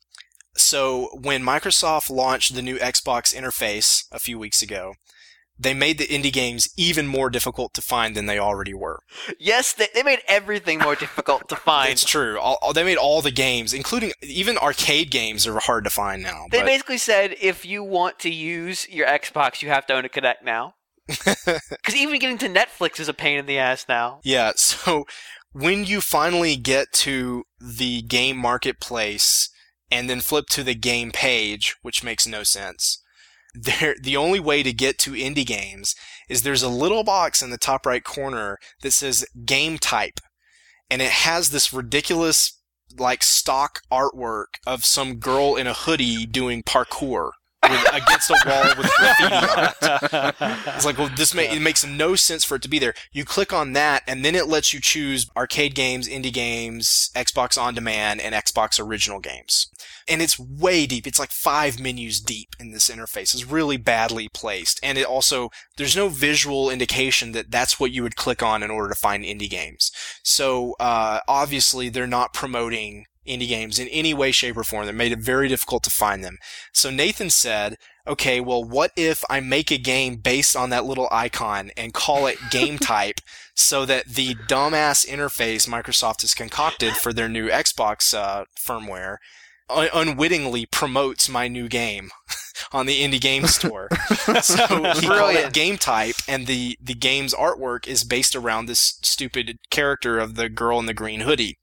Speaker 1: So when Microsoft launched the new Xbox interface a few weeks ago, they made the indie games even more difficult to find than they already were.
Speaker 2: Yes, they, they made everything more difficult to find.
Speaker 1: It's true. All, all- they made all the games, including even arcade games, are hard to find now.
Speaker 2: They
Speaker 1: but-
Speaker 2: basically said if you want to use your Xbox, you have to own a Kinect now. Because even getting to Netflix is a pain in the ass now.
Speaker 1: Yeah, so when you finally get to the game marketplace and then flip to the game page, which makes no sense, there the only way to get to indie games is there's a little box in the top right corner that says Game Type, and it has this ridiculous like stock artwork of some girl in a hoodie doing parkour with, against a wall with graffiti on it. It's like, well, this ma- it makes no sense for it to be there. You click on that, and then it lets you choose arcade games, indie games, Xbox On Demand, and Xbox Original games. And it's way deep. It's like five menus deep in this interface. It's really badly placed. And it also, there's no visual indication that that's what you would click on in order to find indie games. So, uh, obviously, they're not promoting indie games in any way, shape, or form. They made it very difficult to find them. So Nathan said, okay, well, what if I make a game based on that little icon and call it Game Type so that the dumbass interface Microsoft has concocted for their new Xbox uh, firmware un- unwittingly promotes my new game on the Indie Game Store. So he called it Game Type, and the, the game's artwork is based around this stupid character of the girl in the green hoodie.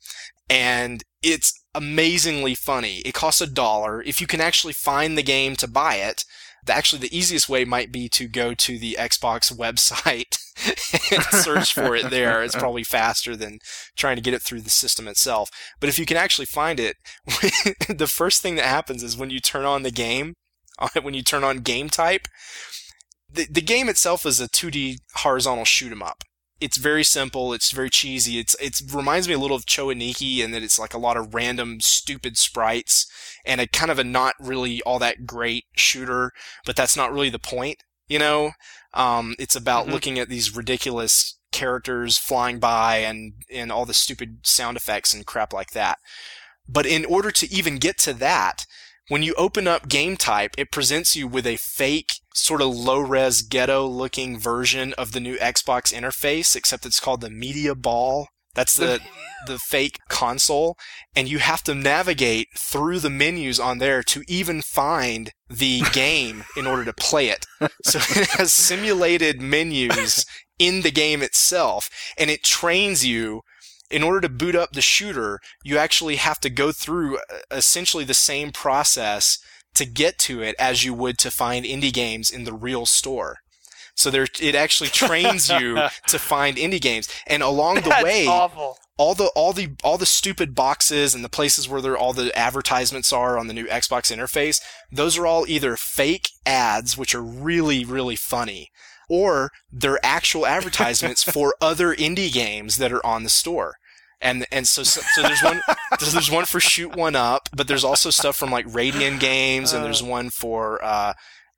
Speaker 1: And it's amazingly funny. It costs a dollar. If you can actually find the game to buy it, Actually, the easiest way might be to go to the Xbox website and search for it there. It's probably faster than trying to get it through the system itself. But if you can actually find it, the first thing that happens is when you turn on the game, when you turn on game type, the, the game itself is a two D horizontal shoot 'em up. It's very simple. It's very cheesy. It's it reminds me a little of Choaniki in that it's like a lot of random stupid sprites and a kind of a not really all that great shooter, but that's not really the point, you know? Um, it's about mm-hmm. looking at these ridiculous characters flying by and, and all the stupid sound effects and crap like that. But in order to even get to that, when you open up game type, it presents you with a fake, sort of low-res, ghetto-looking version of the new Xbox interface, except it's called the Media Ball. That's the the fake console. And you have to navigate through the menus on there to even find the game in order to play it. So it has simulated menus in the game itself, and it trains you. In order to boot up the shooter, you actually have to go through essentially the same process to get to it as you would to find indie games in the real store. So there, it actually trains you to find indie games, and along the
Speaker 2: That's
Speaker 1: way,
Speaker 2: awful.
Speaker 1: all the all the all the stupid boxes and the places where there all the advertisements are on the new Xbox interface, those are all either fake ads, which are really really funny, or they're actual advertisements for other indie games that are on the store. And and so so, so there's one there's one for Shoot One Up, but there's also stuff from like Radian Games, and there's one for uh,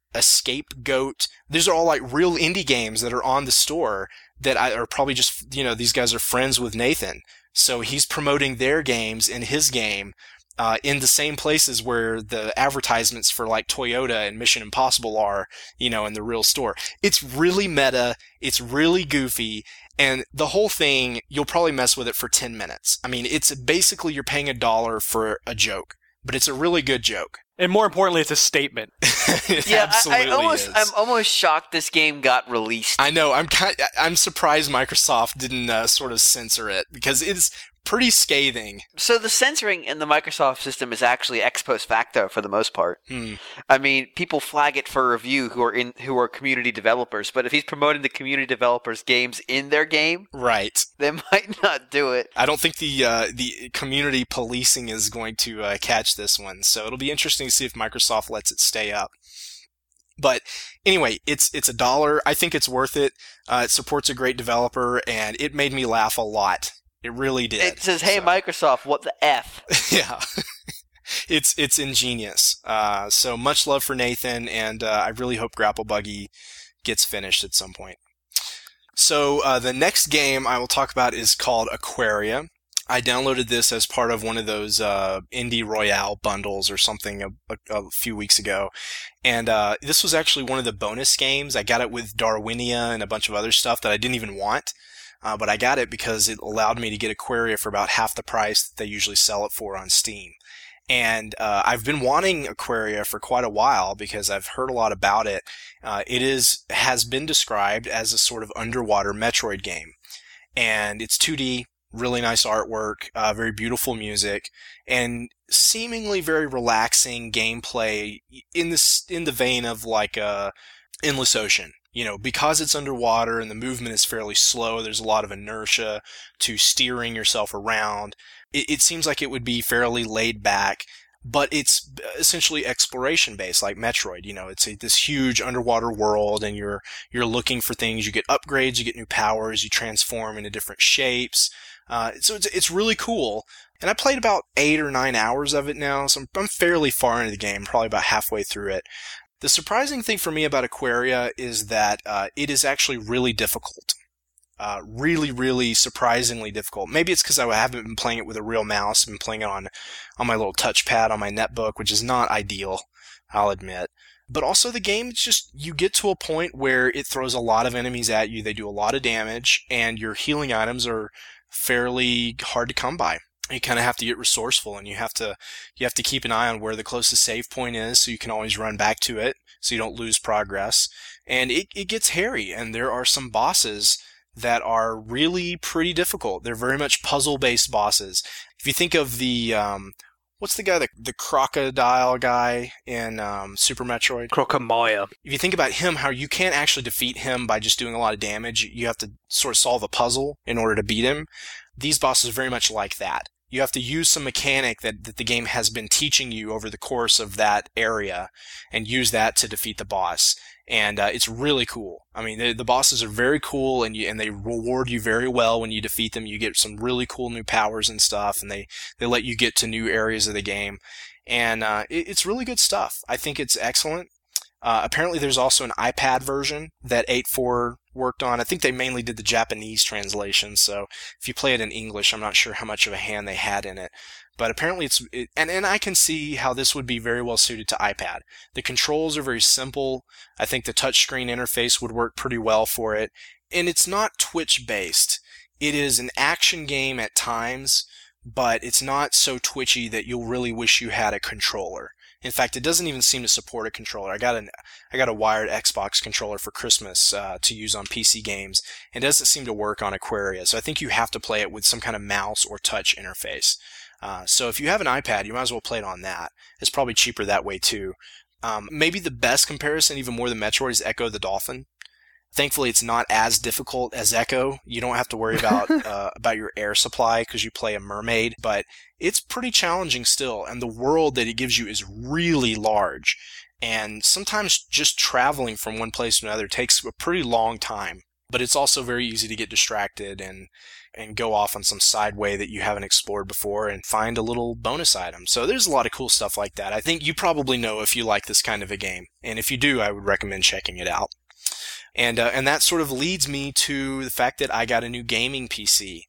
Speaker 1: Escape Goat. These are all like real indie games that are on the store that I, are probably just, you know, these guys are friends with Nathan, so he's promoting their games in his game. Uh, in the same places where the advertisements for like Toyota and Mission Impossible are, you know, in the real store. It's really meta. It's really goofy. And the whole thing, you'll probably mess with it for ten minutes. I mean, it's basically you're paying a dollar for a joke, but it's a really good joke.
Speaker 4: And more importantly, it's a statement.
Speaker 1: It
Speaker 2: yeah,
Speaker 1: absolutely
Speaker 2: I, I almost,
Speaker 1: is.
Speaker 2: I'm almost shocked this game got released.
Speaker 1: I know. I'm kind. I'm surprised Microsoft didn't uh, sort of censor it because it's pretty scathing.
Speaker 2: So the censoring in the Microsoft system is actually ex post facto for the most part.
Speaker 1: Hmm.
Speaker 2: I mean, people flag it for review who are in who are community developers, but if he's promoting the community developers' games in their game,
Speaker 1: Right.
Speaker 2: they might not do it.
Speaker 1: I don't think the uh, the community policing is going to uh, catch this one, so it'll be interesting to see if Microsoft lets it stay up. But anyway, it's it's a dollar. I think it's worth it. Uh, it supports a great developer, and it made me laugh a lot. It really did.
Speaker 2: It says, "Hey,
Speaker 1: so.
Speaker 2: Microsoft, what the F?"
Speaker 1: Yeah. It's it's ingenious. Uh, so much love for Nathan, and uh, I really hope Grapple Buggy gets finished at some point. So uh, the next game I will talk about is called Aquaria. I downloaded this as part of one of those uh, Indie Royale bundles or something a, a, a few weeks ago. And uh, this was actually one of the bonus games. I got it with Darwinia and a bunch of other stuff that I didn't even want. Uh, but I got it because it allowed me to get Aquaria for about half the price that they usually sell it for on Steam. And uh, I've been wanting Aquaria for quite a while because I've heard a lot about it. Uh, it is has been described as a sort of underwater Metroid game. And it's two D. Really nice artwork, uh, very beautiful music, and seemingly very relaxing gameplay in the in the vein of like uh, Endless Ocean. You know, because it's underwater and the movement is fairly slow, there's a lot of inertia to steering yourself around. It, it seems like it would be fairly laid back, but it's essentially exploration based, like Metroid. You know, it's a, this huge underwater world, and you're you're looking for things. You get upgrades, you get new powers, you transform into different shapes. Uh, so it's, it's really cool. And I played about eight or nine hours of it now, so I'm, I'm fairly far into the game, probably about halfway through it. The surprising thing for me about Aquaria is that uh, it is actually really difficult. Uh, really, really surprisingly difficult. Maybe it's because I haven't been playing it with a real mouse. I've been playing it on, on my little touchpad on my netbook, which is not ideal, I'll admit. But also the game, it's just, you get to a point where it throws a lot of enemies at you, they do a lot of damage, and your healing items are fairly hard to come by. You kind of have to get resourceful, and you have to you have to keep an eye on where the closest save point is, so you can always run back to it, so you don't lose progress. And it, it gets hairy, and there are some bosses that are really pretty difficult. They're very much puzzle-based bosses. If you think of the um, what's the guy, the, the crocodile guy in um, Super Metroid?
Speaker 3: Crocomire.
Speaker 1: If you think about him, how you can't actually defeat him by just doing a lot of damage. You have to sort of solve a puzzle in order to beat him. These bosses are very much like that. You have to use some mechanic that, that the game has been teaching you over the course of that area and use that to defeat the boss. And uh, it's really cool. I mean, the, the bosses are very cool, and you, and they reward you very well when you defeat them. You get some really cool new powers and stuff, and they, they let you get to new areas of the game. And uh, it, it's really good stuff. I think it's excellent. Uh, apparently there's also an iPad version that eight four worked on. I think they mainly did the Japanese translation, so if you play it in English, I'm not sure how much of a hand they had in it. But apparently it's, it, and, and I can see how this would be very well suited to iPad. The controls are very simple. I think the touchscreen interface would work pretty well for it. And it's not Twitch-based. It is an action game at times, but it's not so twitchy that you'll really wish you had a controller. In fact, it doesn't even seem to support a controller. I got an I got a wired Xbox controller for Christmas uh, to use on P C games, and it doesn't seem to work on Aquaria. So I think you have to play it with some kind of mouse or touch interface. Uh, so if you have an iPad, you might as well play it on that. It's probably cheaper that way too. Um, maybe the best comparison, even more than Metroid, is Echo the Dolphin. Thankfully, it's not as difficult as Echo. You don't have to worry about uh, about your air supply because you play a mermaid, but it's pretty challenging still, and the world that it gives you is really large. And sometimes just traveling from one place to another takes a pretty long time, but it's also very easy to get distracted and and go off on some side way that you haven't explored before and find a little bonus item. So there's a lot of cool stuff like that. I think you probably know if you like this kind of a game, and if you do, I would recommend checking it out. And uh, and that sort of leads me to the fact that I got a new gaming P C.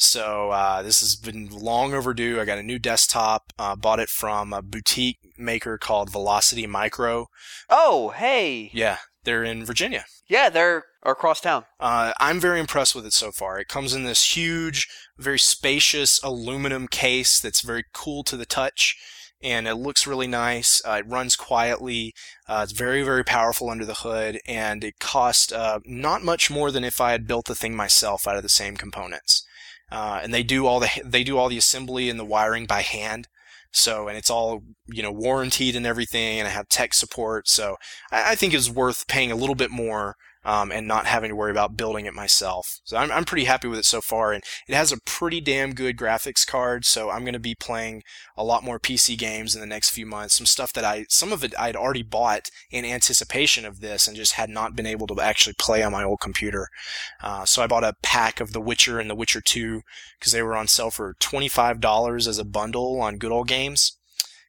Speaker 1: So uh, this has been long overdue. I got a new desktop. Uh, bought it from a boutique maker called Velocity Micro.
Speaker 2: Oh, hey.
Speaker 1: Yeah, they're in Virginia.
Speaker 2: Yeah, they're across town.
Speaker 1: Uh, I'm very impressed with it so far. It comes in this huge, very spacious aluminum case that's very cool to the touch. And it looks really nice. Uh, it runs quietly. Uh, it's very, very powerful under the hood, and it cost uh, not much more than if I had built the thing myself out of the same components. Uh, and they do all the they do all the assembly and the wiring by hand. So, and it's all, you know, warranted and everything, and I have tech support. So, I, I think it's worth paying a little bit more. Um, and not having to worry about building it myself. So I'm, I'm pretty happy with it so far, and it has a pretty damn good graphics card, so I'm going to be playing a lot more P C games in the next few months. Some stuff that I, some of it I'd already bought in anticipation of this and just had not been able to actually play on my old computer. Uh, so I bought a pack of The Witcher and The Witcher two because they were on sale for twenty-five dollars as a bundle on Good Old Games.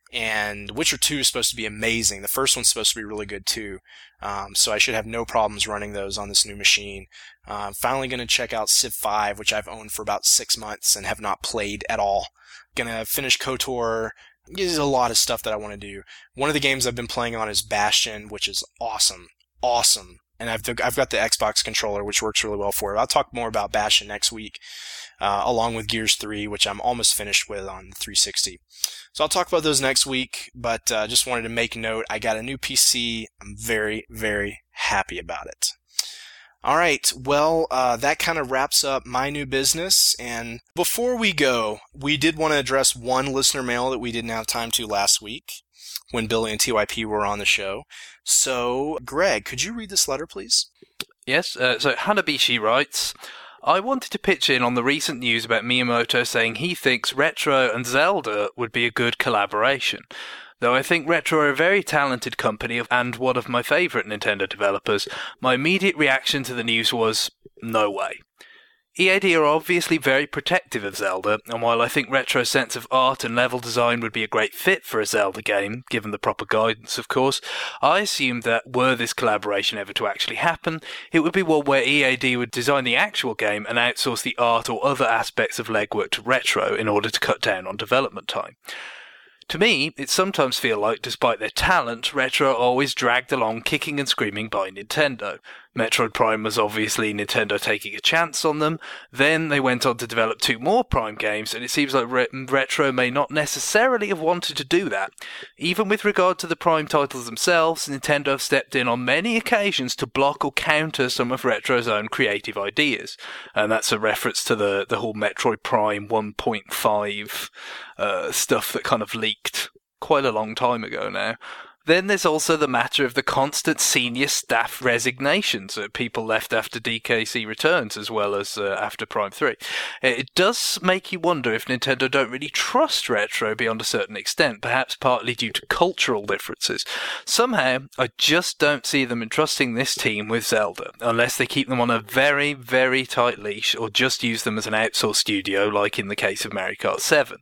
Speaker 1: And Witcher two is supposed to be amazing. The first one's supposed to be really good too. Um, so I should have no problems running those on this new machine. Uh, I'm finally going to check out Civ five, which I've owned for about six months and have not played at all. Going to finish KOTOR. There's a lot of stuff that I want to do. One of the games I've been playing on is Bastion, which is awesome. Awesome. And I've I've got the Xbox controller, which works really well for it. I'll talk more about Bastion next week, uh, along with Gears three, which I'm almost finished with on the three sixty. So I'll talk about those next week, but uh, just wanted to make note. I got a new P C. I'm very, very happy about it. All right, well, uh, that kind of wraps up my new business. And before we go, we did want to address one listener mail that we didn't have time to last week when Billy and T Y P were on the show. So, Greg, could you read this letter, please?
Speaker 3: Yes, uh, so Hanabishi writes, I wanted to pitch in on the recent news about Miyamoto saying he thinks Retro and Zelda would be a good collaboration. Though I think Retro are a very talented company and one of my favourite Nintendo developers, my immediate reaction to the news was, no way. E A D are obviously very protective of Zelda, and while I think Retro's sense of art and level design would be a great fit for a Zelda game, given the proper guidance of course, I assumed that were this collaboration ever to actually happen, it would be one where E A D would design the actual game and outsource the art or other aspects of legwork to Retro in order to cut down on development time. To me, it sometimes feels like, despite their talent, Retro are always dragged along kicking and screaming by Nintendo. Metroid Prime was obviously Nintendo taking a chance on them. Then they went on to develop two more Prime games, and it seems like Re- Retro may not necessarily have wanted to do that. Even with regard to the Prime titles themselves, Nintendo have stepped in on many occasions to block or counter some of Retro's own creative ideas. And that's a reference to the, the whole Metroid Prime one point five uh, stuff that kind of leaked quite a long time ago now. Then there's also the matter of the constant senior staff resignations, uh, people left after D K C returns as well as uh, after Prime three. It does make you wonder if Nintendo don't really trust Retro beyond a certain extent, perhaps partly due to cultural differences. Somehow, I just don't see them entrusting this team with Zelda, unless they keep them on a very, very tight leash or just use them as an outsourced studio like in the case of Mario Kart seven.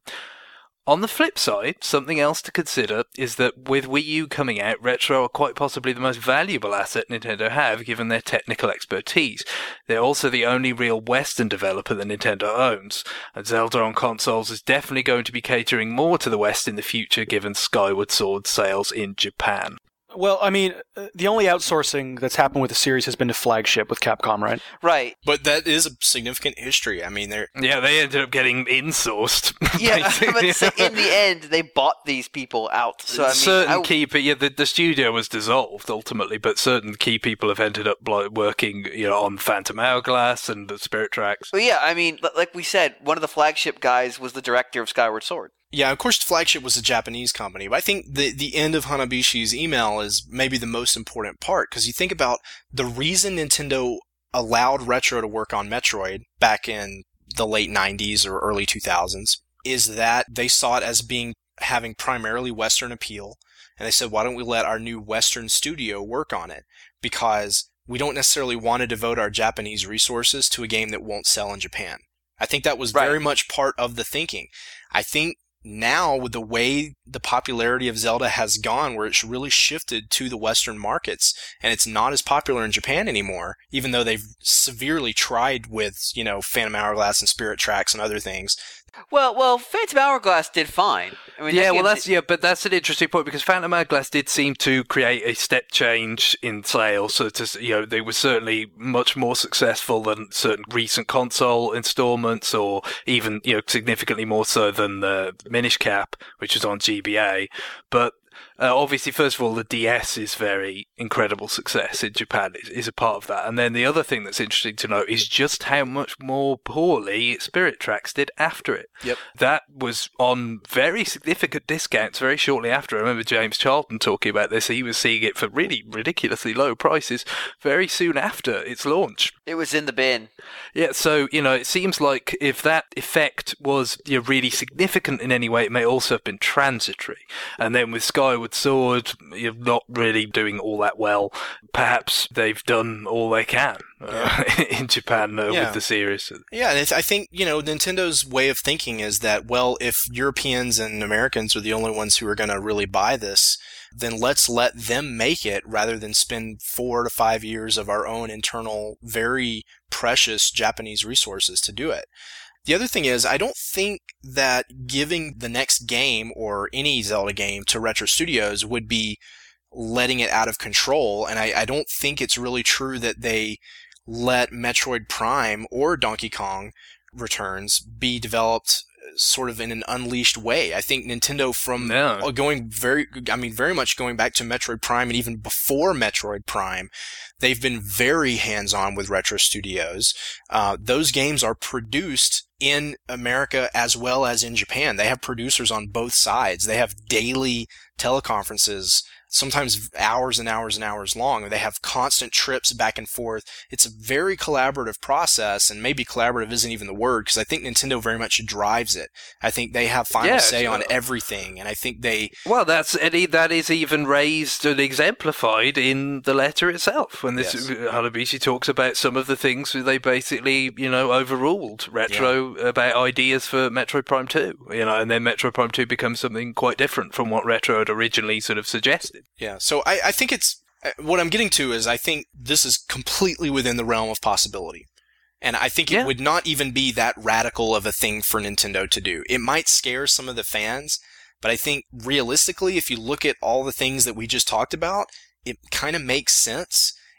Speaker 3: On the flip side, something else to consider is that with Wii U coming out, Retro are quite possibly the most valuable asset Nintendo have, given their technical expertise. They're also the only real Western developer that Nintendo owns, and Zelda on consoles is definitely going to be catering more to the West in the future, given Skyward Sword sales in Japan.
Speaker 4: Well, I mean, the only outsourcing that's happened with the series has been to Flagship with Capcom, right?
Speaker 2: Right.
Speaker 1: But that is a significant history. I mean, they're...
Speaker 3: Yeah, they ended up getting insourced.
Speaker 2: Yeah, but so in the end, they bought these people out. So I mean,
Speaker 3: certain
Speaker 2: I...
Speaker 3: key, but yeah, the, the studio was dissolved ultimately, but certain key people have ended up like, working, you know, on Phantom Hourglass and the Spirit Tracks.
Speaker 2: Well, yeah, I mean, like we said, one of the Flagship guys was the director of Skyward Sword.
Speaker 1: Yeah, of course, Flagship was a Japanese company, but I think the the end of Hanabishi's email is maybe the most important part, because you think about the reason Nintendo allowed Retro to work on Metroid back in the late nineties or early two thousands is that they saw it as being having primarily Western appeal, and they said, why don't we let our new Western studio work on it? Because we don't necessarily want to devote our Japanese resources to a game that won't sell in Japan. I think that was
Speaker 2: Right.
Speaker 1: very much part of the thinking. I think now, with the way the popularity of Zelda has gone, where it's really shifted to the Western markets, and it's not as popular in Japan anymore, even though they've severely tried with, you know, Phantom Hourglass and Spirit Tracks and other things.
Speaker 2: Well, well, Phantom Hourglass did fine. I mean,
Speaker 3: Yeah,
Speaker 2: that
Speaker 3: well,
Speaker 2: game
Speaker 3: that's
Speaker 2: did-
Speaker 3: yeah, but that's an interesting point because Phantom Hourglass did seem to create a step change in sales. So, to, you know, they were certainly much more successful than certain recent console installments, or even you know significantly more so than the Minish Cap, which was on G B A. But Uh, obviously, first of all, the D S is very incredible success in Japan, is, is a part of that. And then the other thing that's interesting to note is just how much more poorly Spirit Tracks did after it.
Speaker 1: Yep.
Speaker 3: That was on very significant discounts very shortly after. I remember James Charlton talking about this. He was seeing it for really ridiculously low prices very soon after its launch.
Speaker 2: It was in the bin.
Speaker 3: Yeah, so, you know, it seems like if that effect was you know, really significant in any way, it may also have been transitory. And then with Skyward Sword, you're not really doing all that well. Perhaps they've done all they can uh, in Japan uh,
Speaker 1: Yeah.
Speaker 3: with the series.
Speaker 1: Yeah, and it's, I think, you know, Nintendo's way of thinking is that, well, if Europeans and Americans are the only ones who are going to really buy this, then let's let them make it rather than spend four to five years of our own internal, very precious Japanese resources to do it. The other thing is, I don't think that giving the next game or any Zelda game to Retro Studios would be letting it out of control, and I, I don't think it's really true that they let Metroid Prime or Donkey Kong Returns be developed sort of in an unleashed way. I think Nintendo from
Speaker 3: No.
Speaker 1: going very, I mean, very much going back to Metroid Prime and even before Metroid Prime, they've been very hands-on with Retro Studios. Uh, those games are produced in America as well as in Japan. They have producers on both sides. They have daily teleconferences, sometimes hours and hours and hours long. They have constant trips back and forth. It's a very collaborative process, and maybe collaborative isn't even the word, because I think Nintendo very much drives it. I think they have final
Speaker 3: Yeah,
Speaker 1: say
Speaker 3: so-
Speaker 1: on everything, and I think they...
Speaker 3: Well, that's and he- that is even raised and exemplified in the letter itself. When this
Speaker 1: Yes.
Speaker 3: Hanabishi talks about some of the things that they basically, you know, overruled Retro about ideas for Metroid Prime two, you know, and then Metroid Prime two becomes something quite different from what Retro had originally sort of suggested.
Speaker 1: Yeah, so I, I think it's... What I'm getting to is I think this is completely within the realm of possibility. And I think it
Speaker 3: Yeah.
Speaker 1: would not even be that radical of a thing for Nintendo to do. It might scare some of the fans, but I think realistically, if you look at all the things that we just talked about, it kind of makes sense.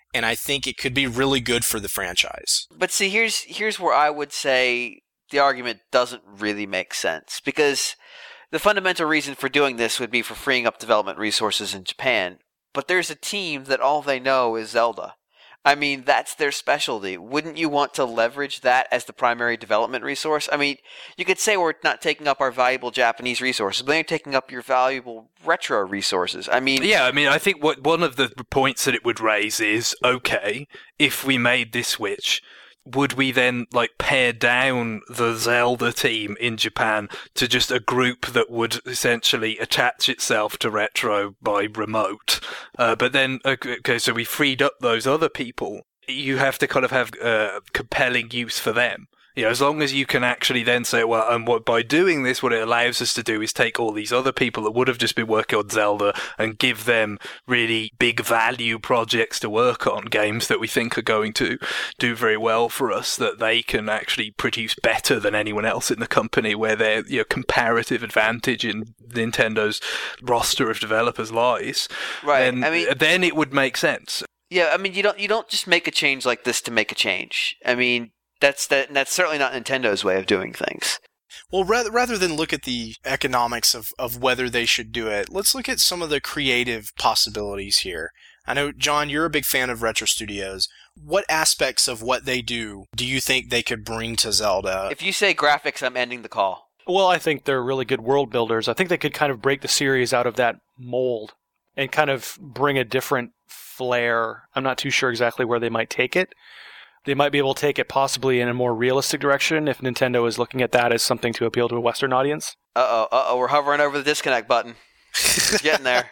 Speaker 1: and I think it could be really good for the franchise.
Speaker 2: But see, here's here's where I would say the argument doesn't really make sense, because the fundamental reason for doing this would be for freeing up development resources in Japan. But there's a team that all they know is Zelda. I mean, that's their specialty. Wouldn't you want to leverage that as the primary development resource? I mean, you could say we're not taking up our valuable Japanese resources, but then you're taking up your valuable retro resources. I mean...
Speaker 3: Yeah, I mean, I think what one of the points that it would raise is, okay, if we made this Switch, would we then, like, pare down the Zelda team in Japan to just a group that would essentially attach itself to retro by remote? Uh, but then, okay, so we freed up those other people. You have to kind of have uh, compelling use for them. You know, as long as you can actually then say, well, and what by doing this, what it allows us to do is take all these other people that would have just been working on Zelda and give them really big value projects to work on, games that we think are going to do very well for us, that they can actually produce better than anyone else in the company, where their, you know, comparative advantage in Nintendo's roster of developers lies.
Speaker 2: Right.
Speaker 3: And
Speaker 2: I mean,
Speaker 3: then it would make sense.
Speaker 2: Yeah, I mean, you don't you don't just make a change like this to make a change. I mean, That's that. That's certainly not Nintendo's way of doing things.
Speaker 1: Well, rather rather than look at the economics of, of whether they should do it, let's look at some of the creative possibilities here. I know, John, you're a big fan of Retro Studios. What aspects of what they do do you think they could bring to Zelda?
Speaker 2: If you say graphics, I'm ending the call.
Speaker 4: Well, I think they're really good world builders. I think they could kind of break the series out of that mold and kind of bring a different flair. I'm not too sure exactly where they might take it. They might be able to take it possibly in a more realistic direction if Nintendo is looking at that as something to appeal to a Western audience.
Speaker 2: Uh-oh, uh-oh, we're hovering over the disconnect button. It's getting there.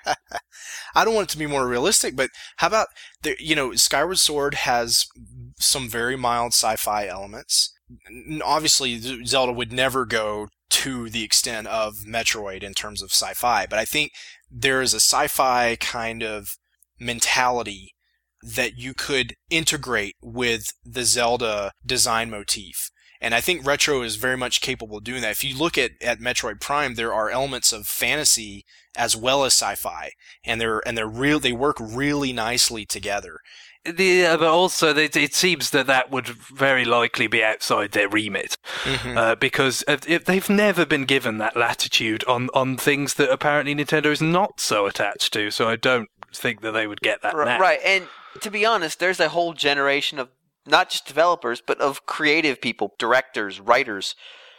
Speaker 1: I don't want it to be more realistic, but how about, the, you know, Skyward Sword has some very mild sci-fi elements. Obviously, Zelda would never go to the extent of Metroid in terms of sci-fi, but I think there is a sci-fi kind of mentality that you could integrate with the Zelda design motif. And I think Retro is very much capable of doing that. If you look at, at Metroid Prime, there are elements of fantasy as well as sci-fi, and they're and they're real. They work really nicely together.
Speaker 3: Yeah, but also it, it seems that that would very likely be outside their remit, mm-hmm. uh, because if they've never been given that latitude on, on things that apparently Nintendo is not so attached to. So I don't think that they would get that
Speaker 2: right,
Speaker 3: now.
Speaker 2: Right, and to be honest, there's a whole generation of not just developers, but of creative people, directors, writers,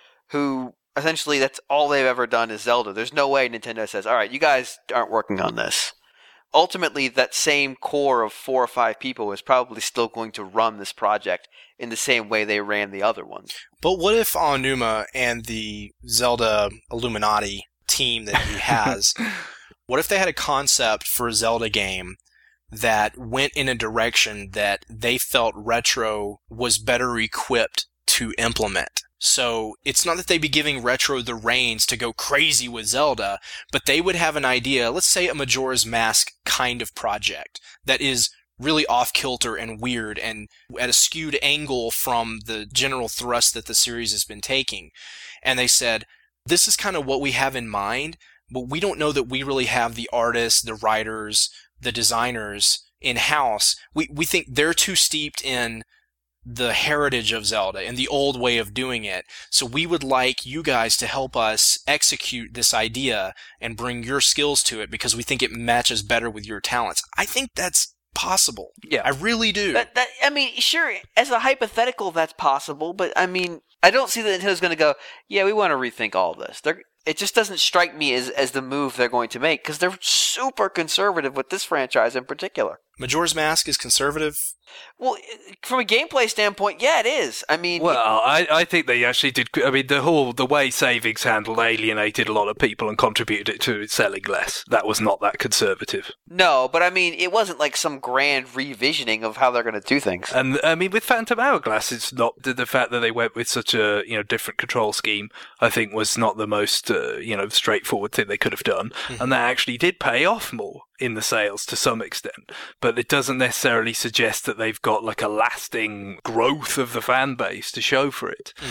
Speaker 2: who essentially that's all they've ever done is Zelda. There's no way Nintendo says, all right, you guys aren't working on this. Ultimately, that same core of four or five people is probably still going to run this project in the same way they ran the other ones.
Speaker 1: But what if Aonuma and the Zelda Illuminati team that he has, what if they had a concept for a Zelda game that went in a direction that they felt Retro was better equipped to implement? So it's not that they'd be giving Retro the reins to go crazy with Zelda, but they would have an idea, let's say a Majora's Mask kind of project that is really off-kilter and weird and at a skewed angle from the general thrust that the series has been taking. And they said, this is kind of what we have in mind, but we don't know that we really have the artists, the writers, the designers in-house. We we think they're too steeped in the heritage of Zelda and the old way of doing it. So we would like you guys to help us execute this idea and bring your skills to it because we think it matches better with your talents. I think that's possible.
Speaker 3: Yeah.
Speaker 1: I really do.
Speaker 2: That, that, I mean, sure, as a hypothetical, that's possible, but I mean, I don't see that Nintendo's going to go, yeah, we want to rethink all this. They're It just doesn't strike me as, as the move they're going to make because they're super conservative with this franchise in particular.
Speaker 1: Majora's Mask is conservative?
Speaker 2: Well, from a gameplay standpoint, yeah, it is. I mean...
Speaker 3: Well, I, I think they actually did... I mean, the whole... The way savings handled alienated a lot of people and contributed it to it selling less. That was not that conservative.
Speaker 2: No, but I mean, it wasn't like some grand revisioning of how they're going to do things.
Speaker 3: And, I mean, with Phantom Hourglass, it's not... The fact that they went with such a, you know, different control scheme, I think was not the most, uh, you know, straightforward thing they could have done. Mm-hmm. And that actually did pay off more in the sales to some extent, but it doesn't necessarily suggest that they've got like a lasting growth of the fan base to show for it.
Speaker 1: Mm-hmm.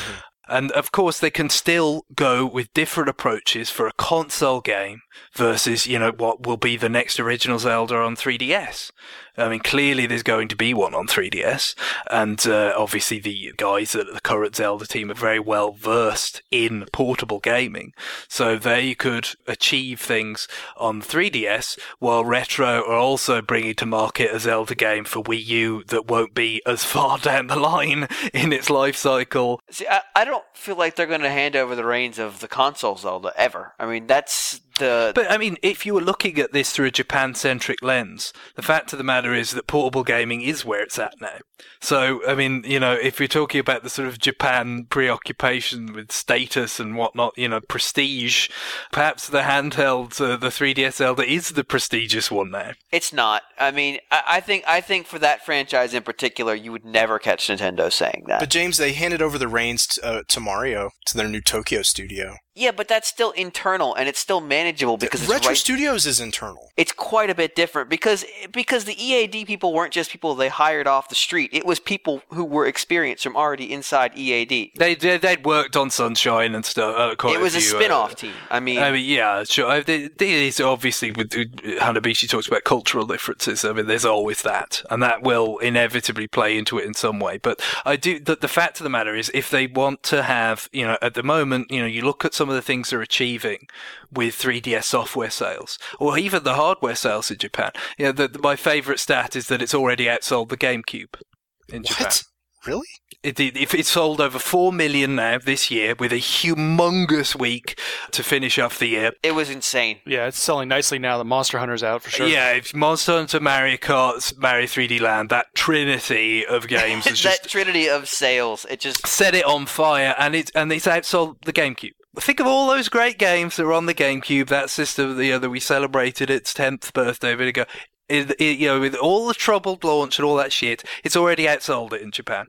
Speaker 3: And of course, they can still go with different approaches for a console game versus, you know, what will be the next original Zelda on three D S. I mean, clearly there's going to be one on three D S, and uh, obviously the guys at the current Zelda team are very well versed in portable gaming, so they could achieve things on three D S, while Retro are also bringing to market a Zelda game for Wii U that won't be as far down the line in its life cycle.
Speaker 2: See, I, I don't feel like they're going to hand over the reins of the console Zelda ever. I mean, that's the...
Speaker 3: But, I mean, if you were looking at this through a Japan-centric lens, the fact of the matter is that portable gaming is where it's at now. So, I mean, you know, if you're talking about the sort of Japan preoccupation with status and whatnot, you know, prestige, perhaps the handheld, uh, the three D S Zelda is the prestigious one now.
Speaker 2: It's not. I mean, I, I think I think for that franchise in particular, you would never catch Nintendo saying that.
Speaker 1: But James, they handed over the reins to, uh, to Mario, to their new Tokyo studio.
Speaker 2: Yeah, but that's still internal, and it's still manageable because it's
Speaker 1: Retro
Speaker 2: right-
Speaker 1: Studios is internal.
Speaker 2: It's quite a bit different because because the E A D people weren't just people they hired off the street. It was people who were experienced from already inside E A D.
Speaker 3: They they they'd worked on Sunshine and stuff. Uh, quite
Speaker 2: It was a,
Speaker 3: few,
Speaker 2: spin-off
Speaker 3: uh,
Speaker 2: team. I mean,
Speaker 3: I mean, yeah, sure. I- There is obviously with Hanabishi talks about cultural differences. I mean, there's always that, and that will inevitably play into it in some way. But I do. The, the fact of the matter is, if they want to have, you know, at the moment, you know, you look at some of the things they're achieving with three D S software sales, or even the hardware sales in Japan. You know, the, the, my favourite stat is that it's already outsold the GameCube in
Speaker 1: What?
Speaker 3: Japan.
Speaker 1: Really?
Speaker 3: It, it, if it's sold over four million now this year, with a humongous week to finish off the year.
Speaker 2: it was insane.
Speaker 4: Yeah, it's selling nicely now. The Monster Hunter's out for sure.
Speaker 3: Yeah, if Monster Hunter, Mario Kart, Mario three D Land, that trinity of games has
Speaker 2: that
Speaker 3: just
Speaker 2: trinity of sales, it just
Speaker 3: set it on fire, and it and it's outsold the GameCube. Think of all those great games that were on the GameCube, that system, you know, that we celebrated its tenth birthday a bit ago. It, it, you know, with all the troubled launch and all that shit, it's already outsold it in Japan.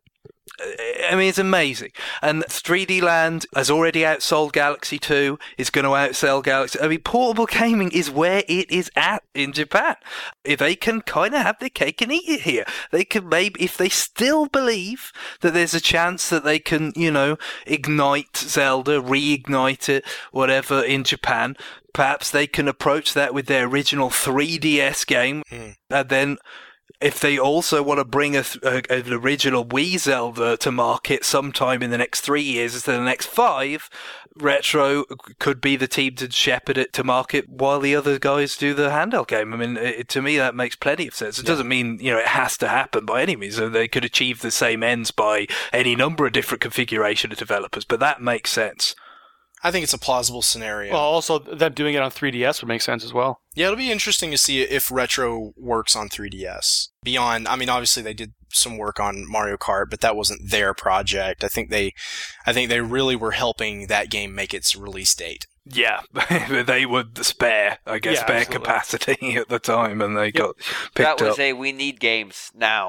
Speaker 3: I mean, it's amazing. And three D Land has already outsold Galaxy two. It's going to outsell Galaxy. I mean, portable gaming is where it is at in Japan. If they can kind of have their cake and eat it here, they can maybe, if they still believe that there's a chance that they can, you know, ignite Zelda, reignite it, whatever, in Japan, perhaps they can approach that with their original three D S game,
Speaker 1: Mm.
Speaker 3: and then if they also want to bring a, a, an original Wii Zelda to market sometime in the next three years instead of the next five, Retro could be the team to shepherd it to market while the other guys do the handheld game. I mean, it, to me, that makes plenty of sense. It
Speaker 1: Yeah.
Speaker 3: doesn't mean, you know, it has to happen by any means. They could achieve the same ends by any number of different configuration of developers, but that makes sense.
Speaker 1: I think it's a plausible scenario.
Speaker 4: Well, also them doing it on three D S would make sense as well.
Speaker 1: Yeah, it'll be interesting to see if Retro works on three D S. Beyond, I mean, obviously they did some work on Mario Kart, but that wasn't their project. I think they, I think they really were helping that game make its release date.
Speaker 3: Yeah, they were the spare, I guess,
Speaker 4: Yeah,
Speaker 3: spare
Speaker 4: absolutely.
Speaker 3: capacity at the time, and they got picked
Speaker 2: that was
Speaker 3: up.
Speaker 2: a we need games now.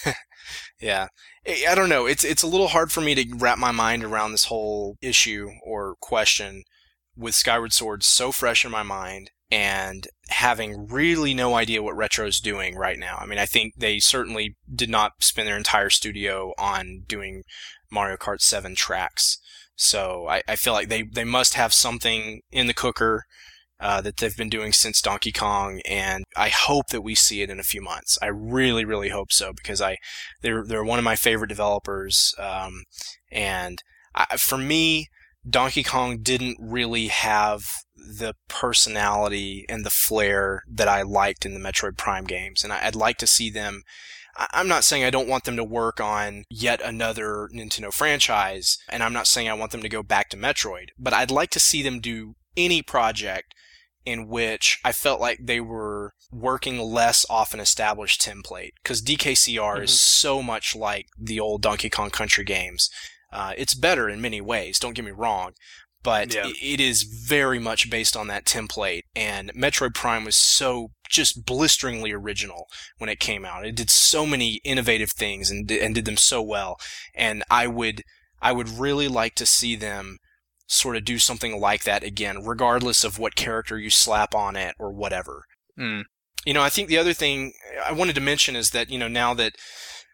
Speaker 1: Yeah. I I don't know. It's it's a little hard for me to wrap my mind around this whole issue or question with Skyward Sword so fresh in my mind and having really no idea what Retro's doing right now. I mean, I think they certainly did not spend their entire studio on doing Mario Kart seven tracks. So I, I feel like they, they must have something in the cooker uh, that they've been doing since Donkey Kong, and I hope that we see it in a few months. I really, really hope so, because I they're they're one of my favorite developers, um, and I, for me, Donkey Kong didn't really have the personality and the flair that I liked in the Metroid Prime games, and I'd like to see them. I'm not saying I don't want them to work on yet another Nintendo franchise, and I'm not saying I want them to go back to Metroid, but I'd like to see them do any project in which I felt like they were working less off an established template, because D K C R mm-hmm. is so much like the old Donkey Kong Country games. Uh, it's better in many ways, don't get me wrong, but yeah. it is very much based on that template, and Metroid Prime was so just blisteringly original when it came out. It did so many innovative things and did, and did them so well, and I would I would really like to see them sort of do something like that again, regardless of what character you slap on it or whatever.
Speaker 3: Mm.
Speaker 1: You know, I think the other thing I wanted to mention is that, you know, now that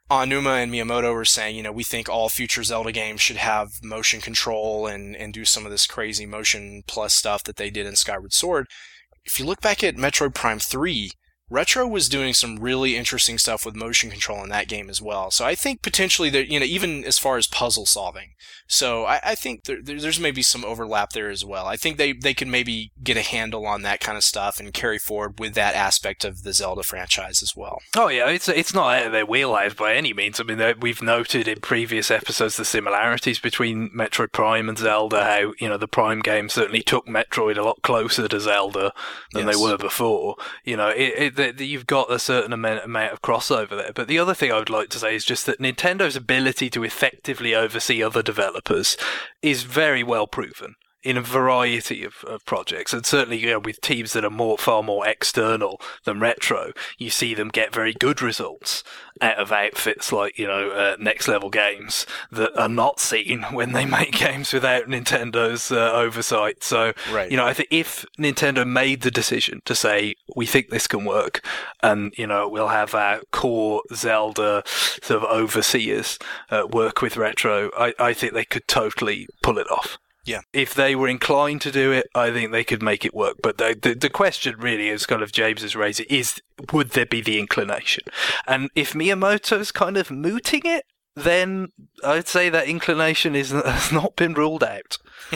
Speaker 1: Aonuma and Miyamoto were saying, you know, we think all future Zelda games should have motion control and, and do some of this crazy motion plus stuff that they did in Skyward Sword. If you look back at Metroid Prime three, Retro was doing some really interesting stuff with motion control in that game as well. So I think potentially that, you know, even as far as puzzle solving. So I, I think there, there's maybe some overlap there as well. I think they, they can maybe get a handle on that kind of stuff and carry forward with that aspect of the Zelda franchise as well.
Speaker 3: Oh yeah, it's it's not out of their wheelhouse by any means. I mean, we've noted in previous episodes the similarities between Metroid Prime and Zelda, how, you know, the Prime game certainly took Metroid a lot closer to Zelda than yes. they were before. You know, it, it, the, you've got a certain amount, amount of crossover there. But the other thing I would like to say is just that Nintendo's ability to effectively oversee other developers is very well proven in a variety of, of projects, and certainly, you know, with teams that are more far more external than Retro, you see them get very good results out of outfits like, you know, uh, Next Level Games that are not seen when they make games without Nintendo's uh, oversight. So,
Speaker 1: right.
Speaker 3: you know, I think if Nintendo made the decision to say, we think this can work, and, you know, we'll have our core Zelda sort of overseers uh, work with Retro, I, I think they could totally pull it off.
Speaker 1: Yeah.
Speaker 3: If they were inclined to do it, I think they could make it work. But the, the the question really is kind of James's raised it is, would there be the inclination? And if Miyamoto's kind of mooting it, then I'd say that inclination is, has not been ruled out.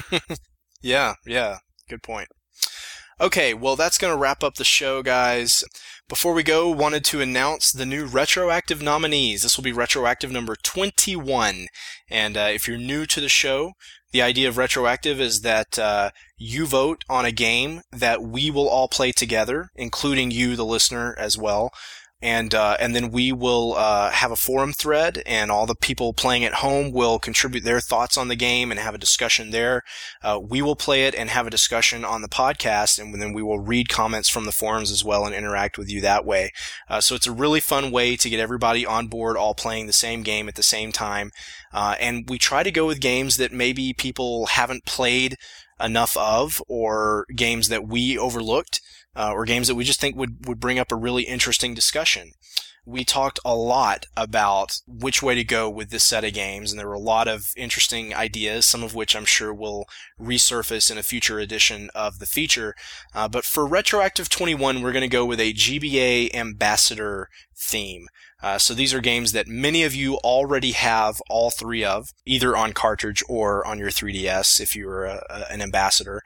Speaker 1: yeah, yeah. Good point. Okay, well, that's going to wrap up the show, guys. Before we go, wanted to announce the new retroactive nominees. This will be retroactive number twenty-one. And uh, if you're new to the show, the idea of retroactive is that uh, you vote on a game that we will all play together, including you, the listener, as well. And uh, and then we will uh, have a forum thread, and all the people playing at home will contribute their thoughts on the game and have a discussion there. Uh, we will play it and have a discussion on the podcast, and then we will read comments from the forums as well and interact with you that way. Uh, so it's a really fun way to get everybody on board, all playing the same game at the same time. Uh, and we try to go with games that maybe people haven't played enough of, or games that we overlooked. Uh, or games that we just think would, would bring up a really interesting discussion. We talked a lot about which way to go with this set of games, and there were a lot of interesting ideas, some of which I'm sure will resurface in a future edition of the feature. Uh, but for Retroactive twenty-one, we're going to go with a G B A Ambassador theme. Uh, so these are games that many of you already have all three of, either on cartridge or on your three D S if you're a, a, an ambassador.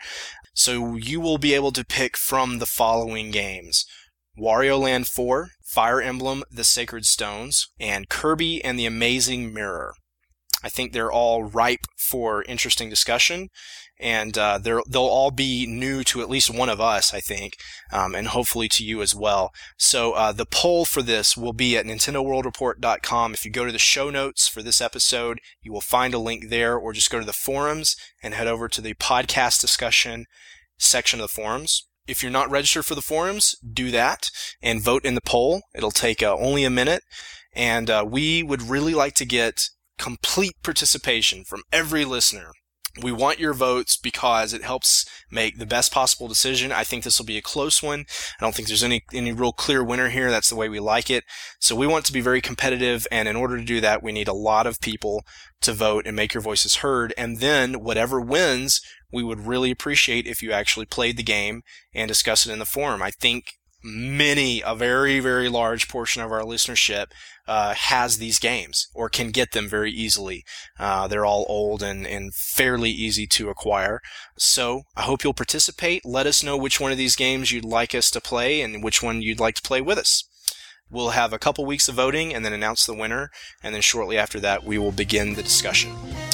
Speaker 1: So you will be able to pick from the following games: Wario Land four, Fire Emblem The Sacred Stones, and Kirby and the Amazing Mirror. I think they're all ripe for interesting discussion, and uh, they're, they'll all be new to at least one of us, I think, um, and hopefully to you as well. So uh, the poll for this will be at Nintendo World Report dot com. If you go to the show notes for this episode, you will find a link there, or just go to the forums and head over to the podcast discussion section of the forums. If you're not registered for the forums, do that and vote in the poll. It'll take uh, only a minute, and uh, we would really like to get complete participation from every listener. We want your votes because it helps make the best possible decision. I think this will be a close one. I don't think there's any any real clear winner here. That's the way we like it. So we want to be very competitive, and in order to do that, we need a lot of people to vote and make your voices heard. And then whatever wins, we would really appreciate if you actually played the game and discussed it in the forum. I think many, a very, very large portion of our listenership uh, has these games or can get them very easily. Uh, they're all old and, and fairly easy to acquire. So I hope you'll participate. Let us know which one of these games you'd like us to play and which one you'd like to play with us. We'll have a couple weeks of voting and then announce the winner, and then shortly after that we will begin the discussion.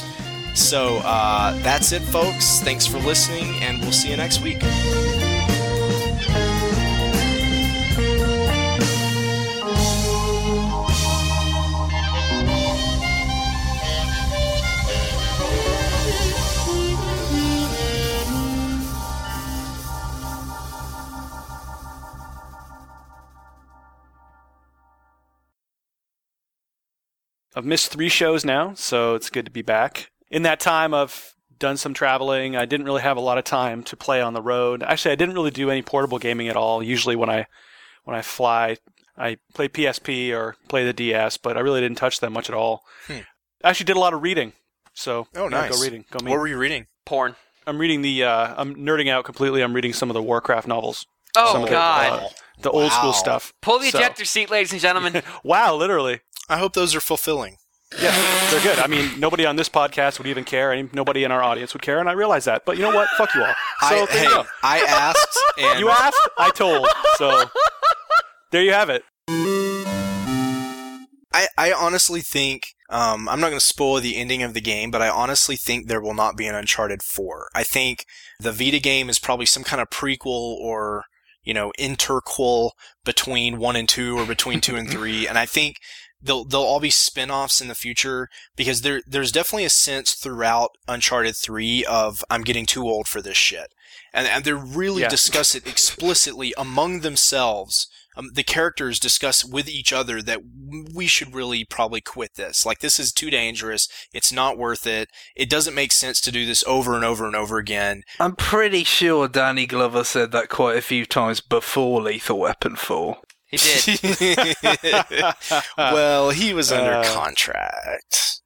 Speaker 1: So uh, that's it, folks. Thanks for listening, and we'll see you next week.
Speaker 4: I've missed three shows now, so it's good to be back. In that time, I've done some traveling. I didn't really have a lot of time to play on the road. Actually, I didn't really do any portable gaming at all. Usually when I when I fly, I play P S P or play the D S, but I really didn't touch them much at all.
Speaker 1: Hmm.
Speaker 4: I actually did a lot of reading. So,
Speaker 1: oh,
Speaker 4: yeah,
Speaker 1: nice.
Speaker 4: Go reading. Go me.
Speaker 1: What were you reading?
Speaker 2: Porn.
Speaker 4: I'm reading the, uh, I'm nerding out completely. I'm reading some of the Warcraft novels.
Speaker 2: Oh,
Speaker 4: Some of the-
Speaker 2: God.
Speaker 1: Oh,
Speaker 4: The old school
Speaker 1: wow.
Speaker 4: stuff.
Speaker 2: Pull the
Speaker 4: So-
Speaker 2: ejector seat, ladies and gentlemen.
Speaker 4: Wow, literally.
Speaker 1: I hope those are fulfilling.
Speaker 4: Yeah, they're good. I mean, nobody on this podcast would even care, and nobody in our audience would care, and I realize that. But you know what? Fuck you all. So
Speaker 1: I,
Speaker 4: there
Speaker 1: hey,
Speaker 4: you go.
Speaker 1: I asked, and
Speaker 4: You asked, I told. So there you have it.
Speaker 1: I, I honestly think, um, I'm not going to spoil the ending of the game, but I honestly think there will not be an Uncharted four. I think the Vita game is probably some kind of prequel or, you know, interquel between one and two or between two and three. And I think they'll, they'll all be spin-offs in the future because there, there's definitely a sense throughout Uncharted three of I'm getting too old for this shit. And, and they really
Speaker 4: Yeah.
Speaker 1: discuss it explicitly among themselves. Um, the characters discuss with each other that we should really probably quit this. Like, this is too dangerous. It's not worth it. It doesn't make sense to do this over and over and over again.
Speaker 3: I'm pretty sure Danny Glover said that quite a few times before Lethal Weapon four.
Speaker 2: He did.
Speaker 1: Well, he was under
Speaker 4: Uh,
Speaker 1: contract.